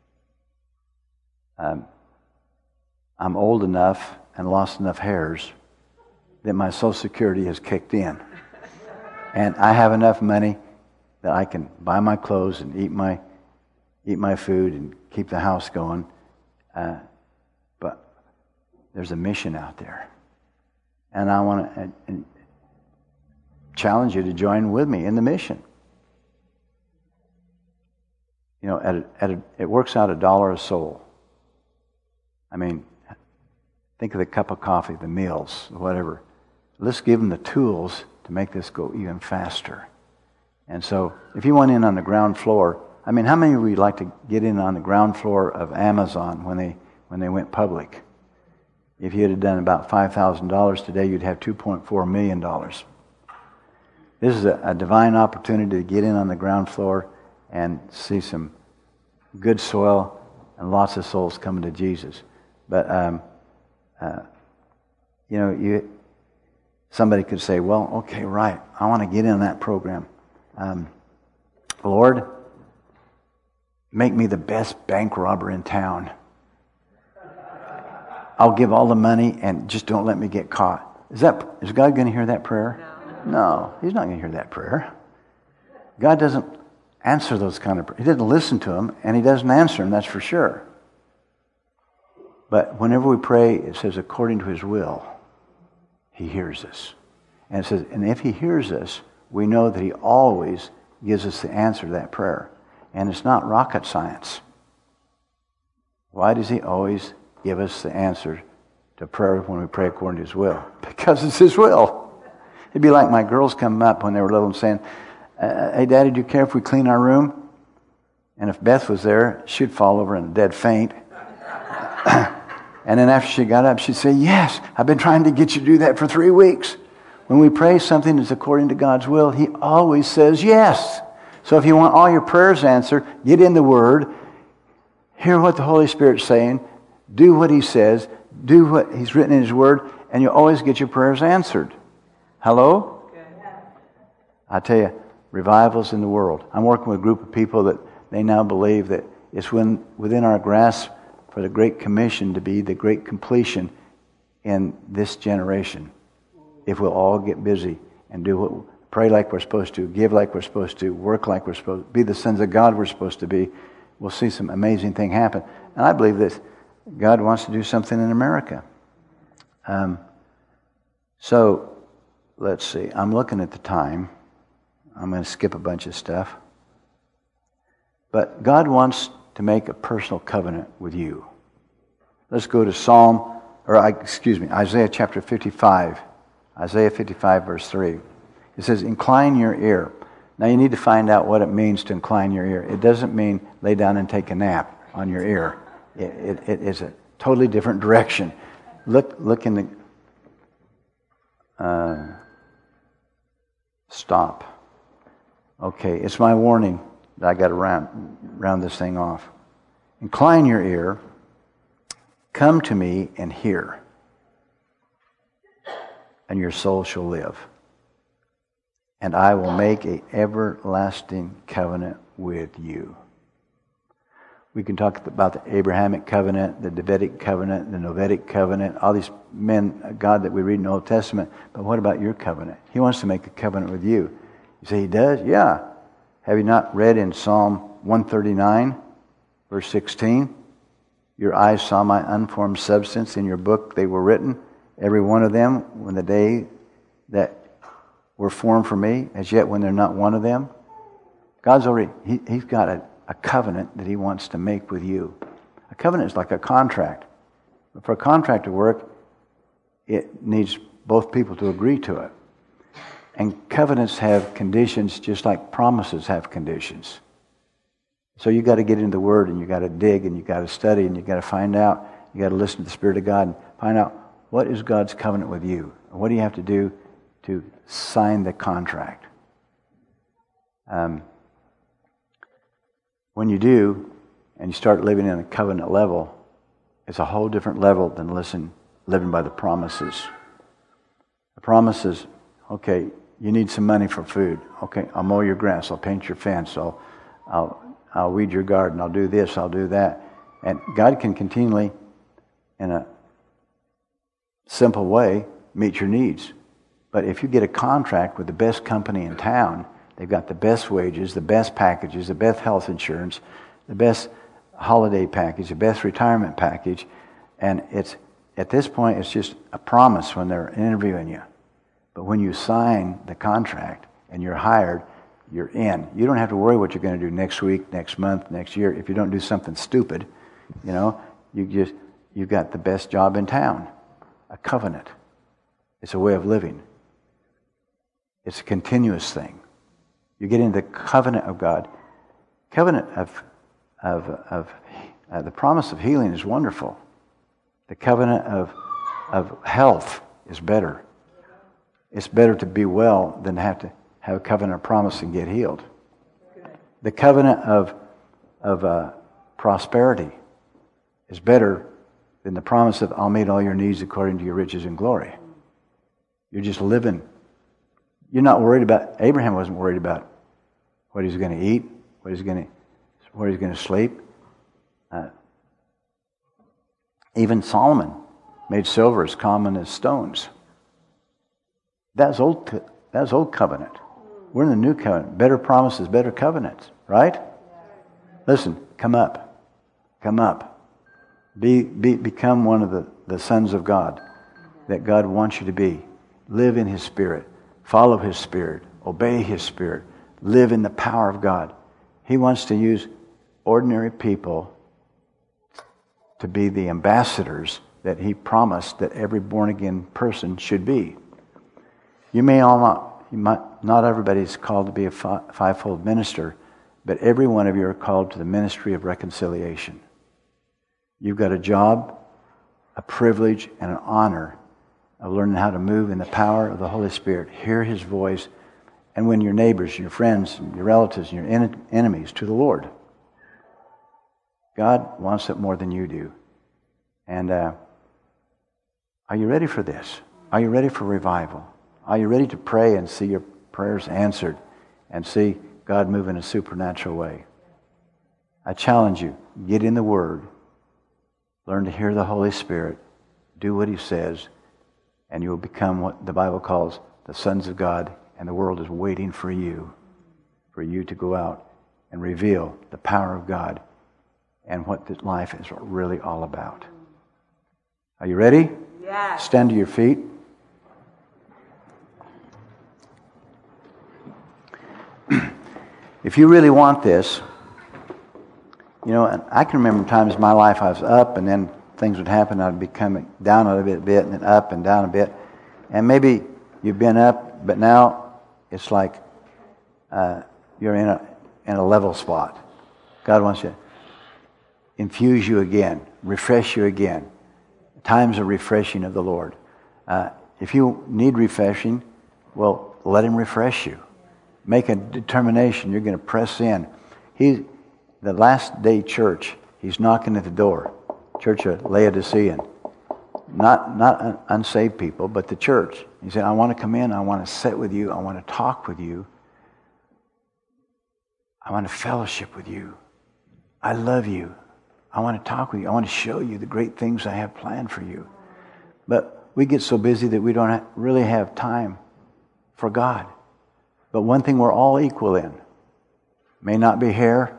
S3: Um, I'm old enough and lost enough hairs that my Social Security has kicked in. And I have enough money that I can buy my clothes and eat my eat my food and keep the house going. Uh, but there's a mission out there. And I want to uh, challenge you to join with me in the mission. You know, at a, at a, it works out a dollar a soul. I mean, think of the cup of coffee, the meals, whatever. Let's give them the tools to make this go even faster. And so, if you went in on the ground floor, I mean, how many of you like to get in on the ground floor of Amazon when they when they went public? If you had done about five thousand dollars today, you'd have two point four million dollars. This is a, a divine opportunity to get in on the ground floor and see some good soil and lots of souls coming to Jesus. But, um, uh, you know, you somebody could say, well, okay, right, I want to get in that program. Um, Lord, make me the best bank robber in town. I'll give all the money and just don't let me get caught. Is that is God going to hear that prayer? No. No, He's not going to hear that prayer. God doesn't answer those kind of prayers. He doesn't listen to them, and He doesn't answer them, that's for sure. But whenever we pray, it says, according to His will, He hears us. And it says, and if He hears us, we know that He always gives us the answer to that prayer. And it's not rocket science. Why does He always give us the answer to prayer when we pray according to His will? Because it's His will. It'd be like my girls coming up when they were little and saying, hey, Daddy, do you care if we clean our room? And if Beth was there, she'd fall over in a dead faint. And then after she got up, she'd say, yes, I've been trying to get you to do that for three weeks. When we pray something that's according to God's will, He always says yes. So if you want all your prayers answered, get in the Word, hear what the Holy Spirit's saying, do what He says, do what He's written in His Word, and you'll always get your prayers answered. Hello? I tell you, revivals in the world. I'm working with a group of people that they now believe that it's when, within our grasp for the Great Commission to be the great completion in this generation. If we'll all get busy and do what, pray like we're supposed to, give like we're supposed to, work like we're supposed to, be the sons of God we're supposed to be, we'll see some amazing thing happen. And I believe that God wants to do something in America. Um, so, let's see. I'm looking at the time. I'm going to skip a bunch of stuff. But God wants to make a personal covenant with you. Let's go to Psalm, or excuse me, Isaiah chapter fifty-five. Isaiah fifty-five, verse three. It says, incline your ear. Now you need to find out what it means to incline your ear. It doesn't mean lay down and take a nap on your ear. It, it, it is a totally different direction. Look, look in the... Uh, stop. Okay, it's my warning that I got to round, round this thing off. Incline your ear, come to me and hear, and your soul shall live. And I will make an everlasting covenant with you. We can talk about the Abrahamic covenant, the Davidic covenant, the Noetic covenant, all these men of God that we read in the Old Testament. But what about your covenant? He wants to make a covenant with you. You say he does? Yeah. Have you not read in Psalm one thirty-nine, verse sixteen? Your eyes saw my unformed substance. In your book they were written, every one of them, when the day that were formed for me, as yet when they're not one of them. God's already, he, He's got a, a covenant that He wants to make with you. A covenant is like a contract. But for a contract to work, it needs both people to agree to it. And covenants have conditions just like promises have conditions. So you got to get into the Word, and you got to dig, and you got to study, and you got to find out. You got to listen to the Spirit of God and find out what is God's covenant with you. What do you have to do to sign the contract? Um, when you do, and you start living in a covenant level, it's a whole different level than listen, living by the promises. The promises, okay, you need some money for food. Okay, I'll mow your grass, I'll paint your fence, I'll, I'll, I'll weed your garden, I'll do this, I'll do that. And God can continually, in a simple way, meet your needs. But if you get a contract with the best company in town, they've got the best wages, the best packages, the best health insurance, the best holiday package, the best retirement package, and it's at this point it's just a promise when they're interviewing you. But when you sign the contract and you're hired, you're in. You don't have to worry what you're going to do next week, next month, next year. If you don't do something stupid, you know, you just you've got the best job in town. A covenant. It's a way of living. It's a continuous thing. You get into the covenant of God. Covenant of of of uh, the promise of healing is wonderful. The covenant of of health is better. It's better to be well than to have to have a covenant of promise and get healed. The covenant of of uh, prosperity is better than the promise of I'll meet all your needs according to your riches and glory. You're just living. You're not worried about. Abraham wasn't worried about what he's going to eat, what he's going to, where he's going to sleep. Uh, even Solomon made silver as common as stones. That's old. That's old covenant. We're in the new covenant. Better promises, better covenants. Right? Listen. Come up. Come up. Be, be become one of the, the sons of God that God wants you to be. Live in His Spirit. Follow His Spirit. Obey His Spirit. Live in the power of God. He wants to use ordinary people to be the ambassadors that He promised that every born-again person should be. You may all not, you might, not everybody's called to be a fi- fivefold minister, but every one of you are called to the ministry of reconciliation. You've got a job, a privilege, and an honor of learning how to move in the power of the Holy Spirit, hear His voice, and win your neighbors, your friends, your relatives, and your en- enemies to the Lord. God wants it more than you do. And uh, are you ready for this? Are you ready for revival? Are you ready to pray and see your prayers answered and see God move in a supernatural way? I challenge you, get in the Word, learn to hear the Holy Spirit, do what He says, and you will become what the Bible calls the sons of God, and the world is waiting for you, for you to go out and reveal the power of God and what this life is really all about. Are you ready?
S2: Yes.
S3: Stand to your feet. If you really want this, you know, and I can remember times in my life I was up and then things would happen. I'd be coming down a bit, bit and then up and down a bit. And maybe you've been up, but now it's like uh, you're in a in a level spot. God wants to infuse you again, refresh you again. Times of refreshing of the Lord. Uh, if you need refreshing, well, let Him refresh you. make a determination. You're going to press in. He, the last day church, he's knocking at the door. Church of Laodicean. Not not un- unsaved people, but the church. He said, I want to come in. I want to sit with you. I want to talk with you. I want to fellowship with you. I love you. I want to talk with you. I want to show you the great things I have planned for you. But we get so busy that we don't ha- really have time for God. But one thing we're all equal in. May not be hair.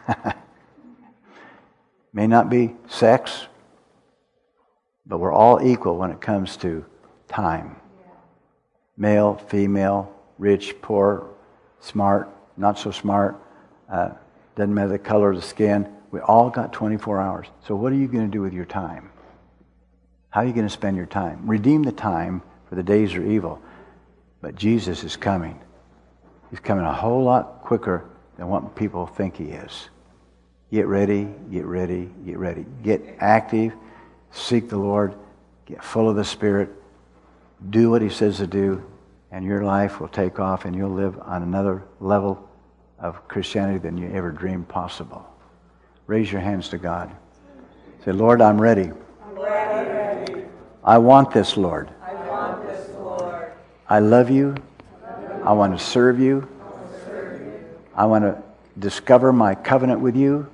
S3: May not be sex. But we're all equal when it comes to time. Male, female, rich, poor, smart, not so smart. Uh, doesn't matter the color of the skin. We all got twenty-four hours. So what are you going to do with your time? How are you going to spend your time? Redeem the time, for the days are evil. But Jesus is coming. He's coming a whole lot quicker than what people think he is. Get ready, get ready, get ready. Get active, seek the Lord, get full of the Spirit, do what he says to do, and your life will take off and you'll live on another level of Christianity than you ever dreamed possible. Raise your hands to God. Say, Lord, I'm ready.
S2: I'm ready.
S3: I want this, Lord.
S2: I want this, Lord.
S3: I love you. I want to serve you. I want to discover my covenant with you.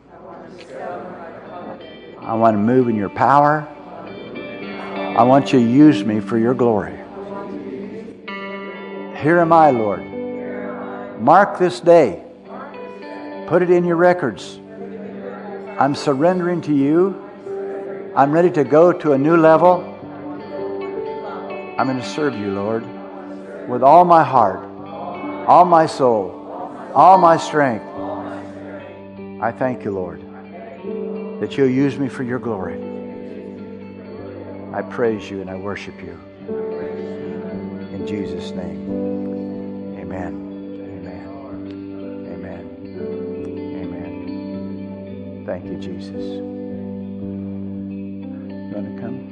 S3: I want to move in your power. I want you to use me for your glory. Here am I, Lord. Mark this day. Put it in your records. I'm surrendering to you. I'm ready to go to a new level. I'm going to serve you, Lord, with all my heart, all my soul, all my strength. I thank you, Lord, that you'll use me for your glory. I praise you and I worship you. In Jesus' name, amen. Amen. Amen. Amen. Thank you, Jesus. You want to come?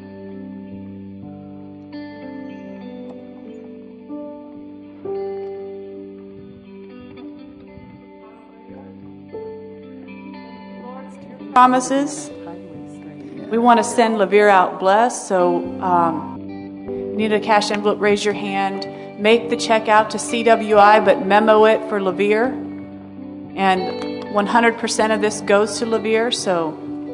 S1: Promises. We want to send Lavere out blessed, so um, you need a cash envelope, raise your hand. Make the check out to C W I, but memo it for Lavere. And one hundred percent of this goes to Lavere, so...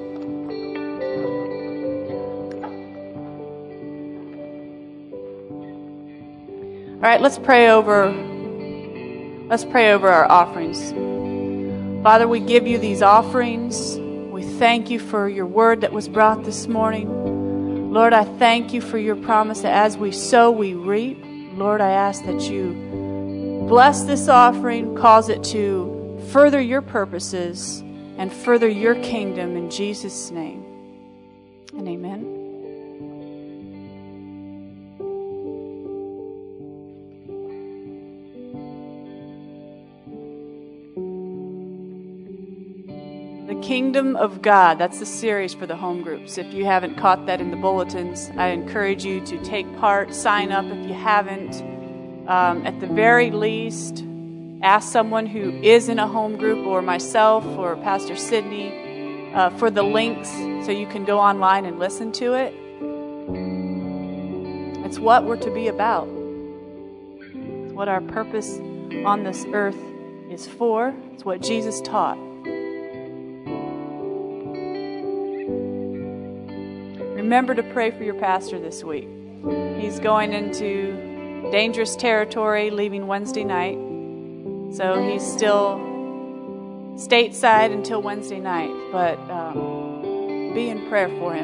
S1: All right, let's pray over, let's pray over our offerings. Father, we give you these offerings. We thank you for your word that was brought this morning. Lord, I thank you for your promise that as we sow, we reap. Lord, I ask that you bless this offering, cause it to further your purposes and further your kingdom in Jesus' name. And amen. The Kingdom of God. That's the series for the home groups. If you haven't caught that in the bulletins, I encourage you to take part, sign up if you haven't. Um, at the very least, ask someone who is in a home group, or myself or Pastor Sidney, uh, for the links so you can go online and listen to it. It's what we're to be about. It's what our purpose on this earth is for. It's what Jesus taught. Remember to pray for your pastor this week. He's going into dangerous territory, leaving Wednesday night. So he's still stateside until Wednesday night. But um, be in prayer for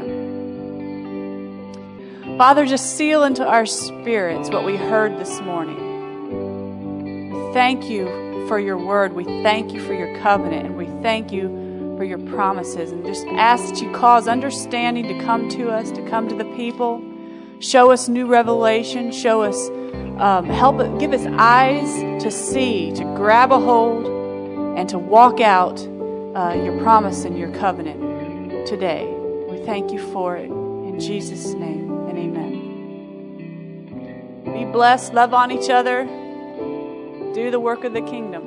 S1: him. Father, just seal into our spirits what we heard this morning. We thank you for your word. We thank you for your covenant. And we thank you for your promises, and just ask that you cause understanding to come to us, to come to the people. Show us new revelation. Show us, um, help it, give us eyes to see, to grab a hold, and to walk out uh, your promise and your covenant today. We thank you for it in Jesus' name, and amen. Be blessed. Love on each other. Do do the work of the kingdom.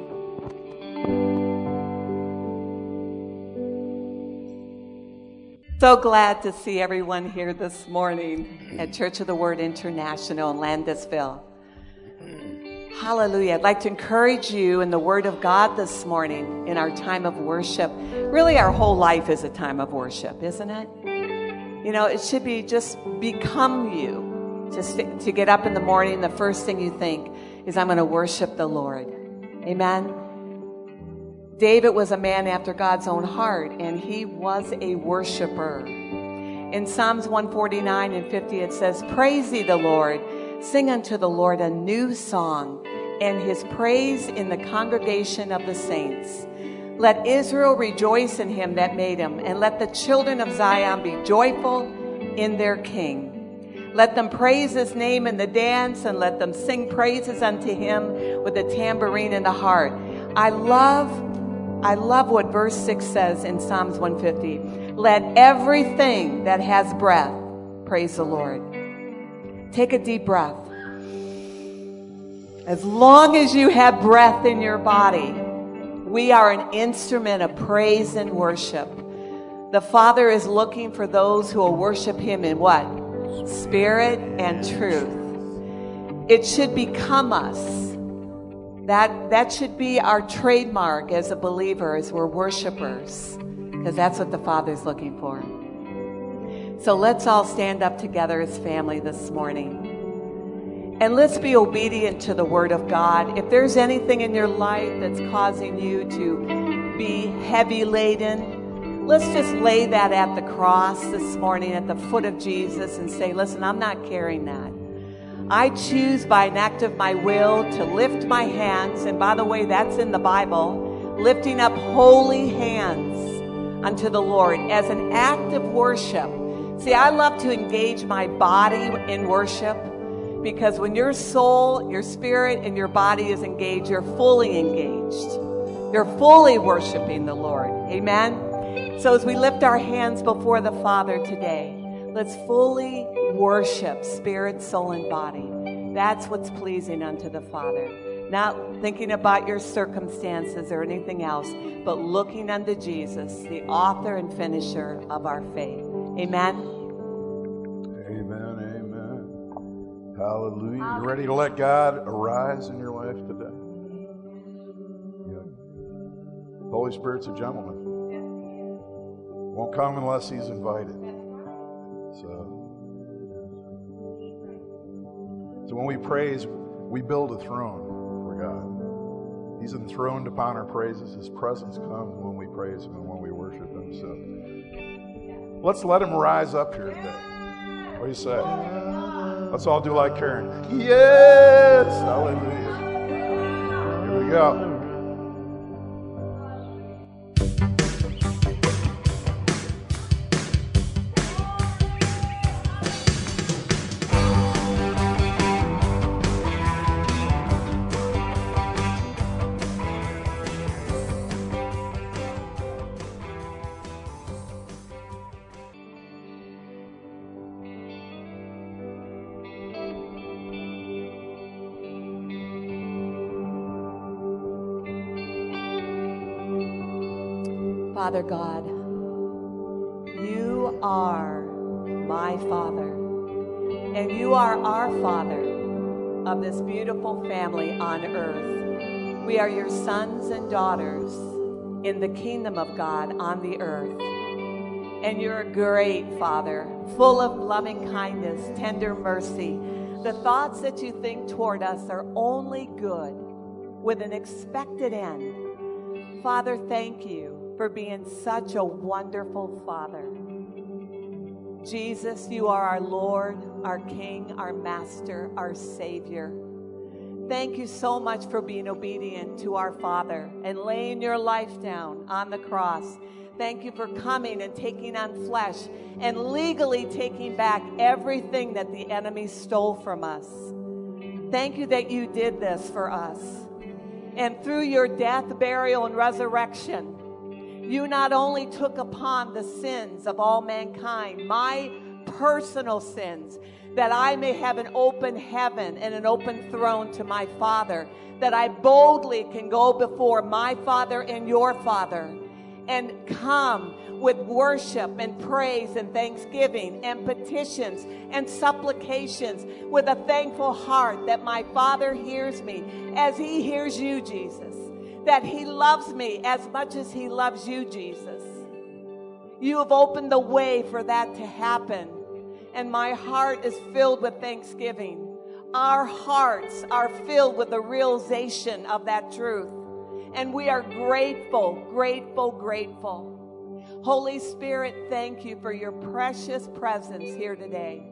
S2: So glad to see everyone here this morning at Church of the Word International in Landisville. Hallelujah. I'd like to encourage you in the Word of God this morning in our time of worship. Really, our whole life is a time of worship, isn't it? You know, it should be just become you. To, st- to get up in the morning, the first thing you think is, I'm going to worship the Lord. Amen? David was a man after God's own heart, and he was a worshiper. In Psalms one forty-nine and fifty, it says, praise thee the Lord, sing unto the Lord a new song, and his praise in the congregation of the saints. Let Israel rejoice in him that made him, and let the children of Zion be joyful in their King. Let them praise his name in the dance, and let them sing praises unto him with the tambourine and the harp. I love, I love what verse six says in Psalms one fifty. Let everything that has breath praise the Lord. Take a deep breath. As long as you have breath in your body, we are an instrument of praise and worship. The Father is looking for those who will worship him in what? Spirit and truth. It should become us. That, that should be our trademark as a believer, as we're worshipers, because that's what the Father's looking for. So let's all stand up together as family this morning. And let's be obedient to the Word of God. If there's anything in your life that's causing you to be heavy laden, let's just lay that at the cross this morning at the foot of Jesus and say, listen, I'm not carrying that. I choose by an act of my will to lift my hands. And by the way, that's in the Bible, lifting up holy hands unto the Lord as an act of worship. See, I love to engage my body in worship, because when your soul, your spirit, and your body is engaged, you're fully engaged. You're fully worshiping the Lord. Amen? So as we lift our hands before the Father today, let's fully worship spirit, soul, and body. That's what's pleasing unto the Father. Not thinking about your circumstances or anything else, but looking unto Jesus, the author and finisher of our faith. Amen?
S4: Amen, amen. Hallelujah. You ready to let God arise in your life today? Yeah. Holy Spirit's a gentleman. Won't come unless he's invited. So, so when we praise, we build a throne for God. He's enthroned upon our praises. His presence comes when we praise him and when we worship him. So let's let him rise up here today. What do you say? Let's all do like Karen. Yes! Hallelujah. Here we go.
S2: Father God, you are my Father, and you are our Father of this beautiful family on earth. We are your sons and daughters in the kingdom of God on the earth. And you're a great Father, full of loving kindness, tender mercy. The thoughts that you think toward us are only good, with an expected end. Father, thank you for being such a wonderful Father. Jesus, you are our Lord, our King, our Master, our Savior. Thank you so much for being obedient to our Father and laying your life down on the cross. Thank you for coming and taking on flesh and legally taking back everything that the enemy stole from us. Thank you that you did this for us. And through your death, burial, and resurrection, you not only took upon the sins of all mankind, my personal sins, that I may have an open heaven and an open throne to my Father, that I boldly can go before my Father and your Father and come with worship and praise and thanksgiving and petitions and supplications with a thankful heart that my Father hears me as He hears you, Jesus, that He loves me as much as He loves you, Jesus. You have opened the way for that to happen, and my heart is filled with thanksgiving. Our hearts are filled with the realization of that truth, and we are grateful, grateful, grateful. Holy Spirit, thank you for your precious presence here today.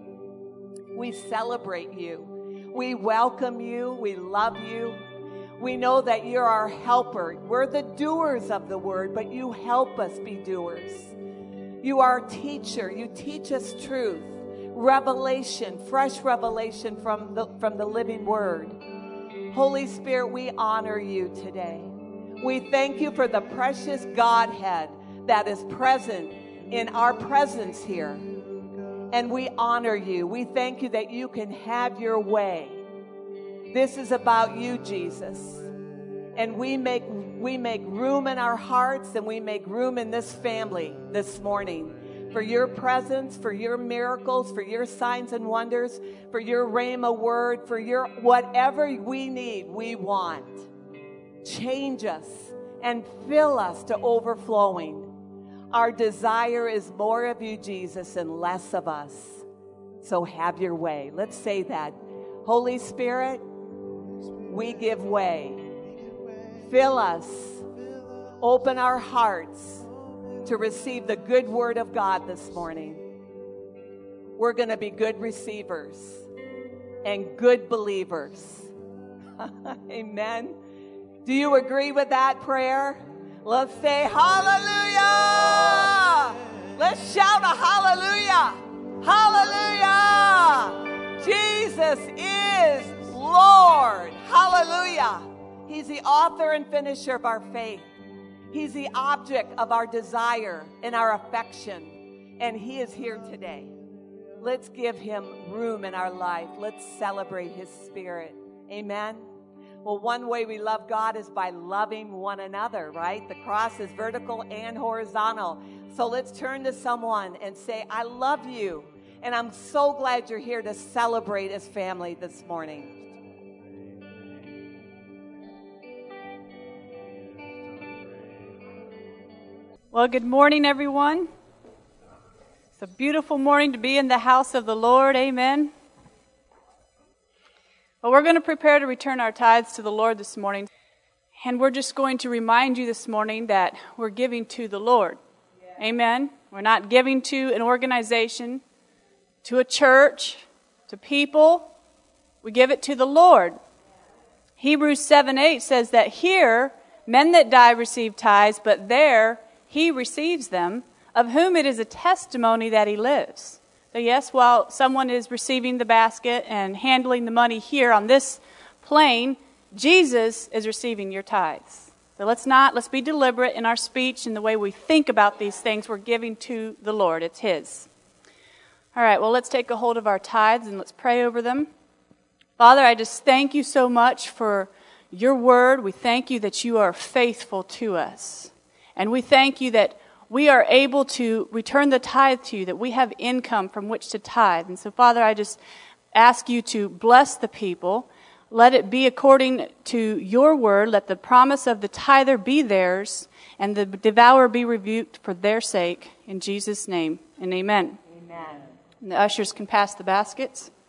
S2: We celebrate you. We welcome you. We love you. We know that you're our helper. We're the doers of the word, but you help us be doers. You are our teacher. You teach us truth, revelation, fresh revelation from the, from the living word. Holy Spirit, we honor you today. We thank you for the precious Godhead that is present in our presence here. And we honor you. We thank you that you can have your way. This is about you, Jesus. And we make we make room in our hearts, and we make room in this family this morning for your presence, for your miracles, for your signs and wonders, for your rhema word, for your whatever we need, we want. Change us and fill us to overflowing. Our desire is more of you, Jesus, and less of us. So have your way. Let's say that. Holy Spirit, we give way. Fill us. Open our hearts to receive the good word of God this morning. We're going to be good receivers and good believers. Amen. Do you agree with that prayer? Let's say hallelujah. Let's shout a hallelujah. Hallelujah. Jesus is Lord. Hallelujah. He's the author and finisher of our faith. He's the object of our desire and our affection. And He is here today. Let's give Him room in our life. Let's celebrate His Spirit. Amen. Well, one way we love God is by loving one another, right? The cross is vertical and horizontal. So let's turn to someone and say, I love you. And I'm so glad you're here to celebrate as family this morning.
S1: Well, good morning, everyone. It's a beautiful morning to be in the house of the Lord. Amen. Well, we're going to prepare to return our tithes to the Lord this morning. And we're just going to remind you this morning that we're giving to the Lord. Yeah. Amen. We're not giving to an organization, to a church, to people. We give it to the Lord. Hebrews seven eight says that here, men that die receive tithes, but there He receives them, of whom it is a testimony that He lives. So yes, while someone is receiving the basket and handling the money here on this plane, Jesus is receiving your tithes. So let's not, let's be deliberate in our speech and the way we think about these things. We're giving to the Lord. It's His. All right, well, let's take a hold of our tithes and let's pray over them. Father, I just thank you so much for your word. We thank you that you are faithful to us. And we thank you that we are able to return the tithe to you, that we have income from which to tithe. And so, Father, I just ask you to bless the people. Let it be according to your word. Let the promise of the tither be theirs, and the devourer be rebuked for their sake. In Jesus' name, and amen.
S2: Amen.
S1: And the ushers can pass the baskets.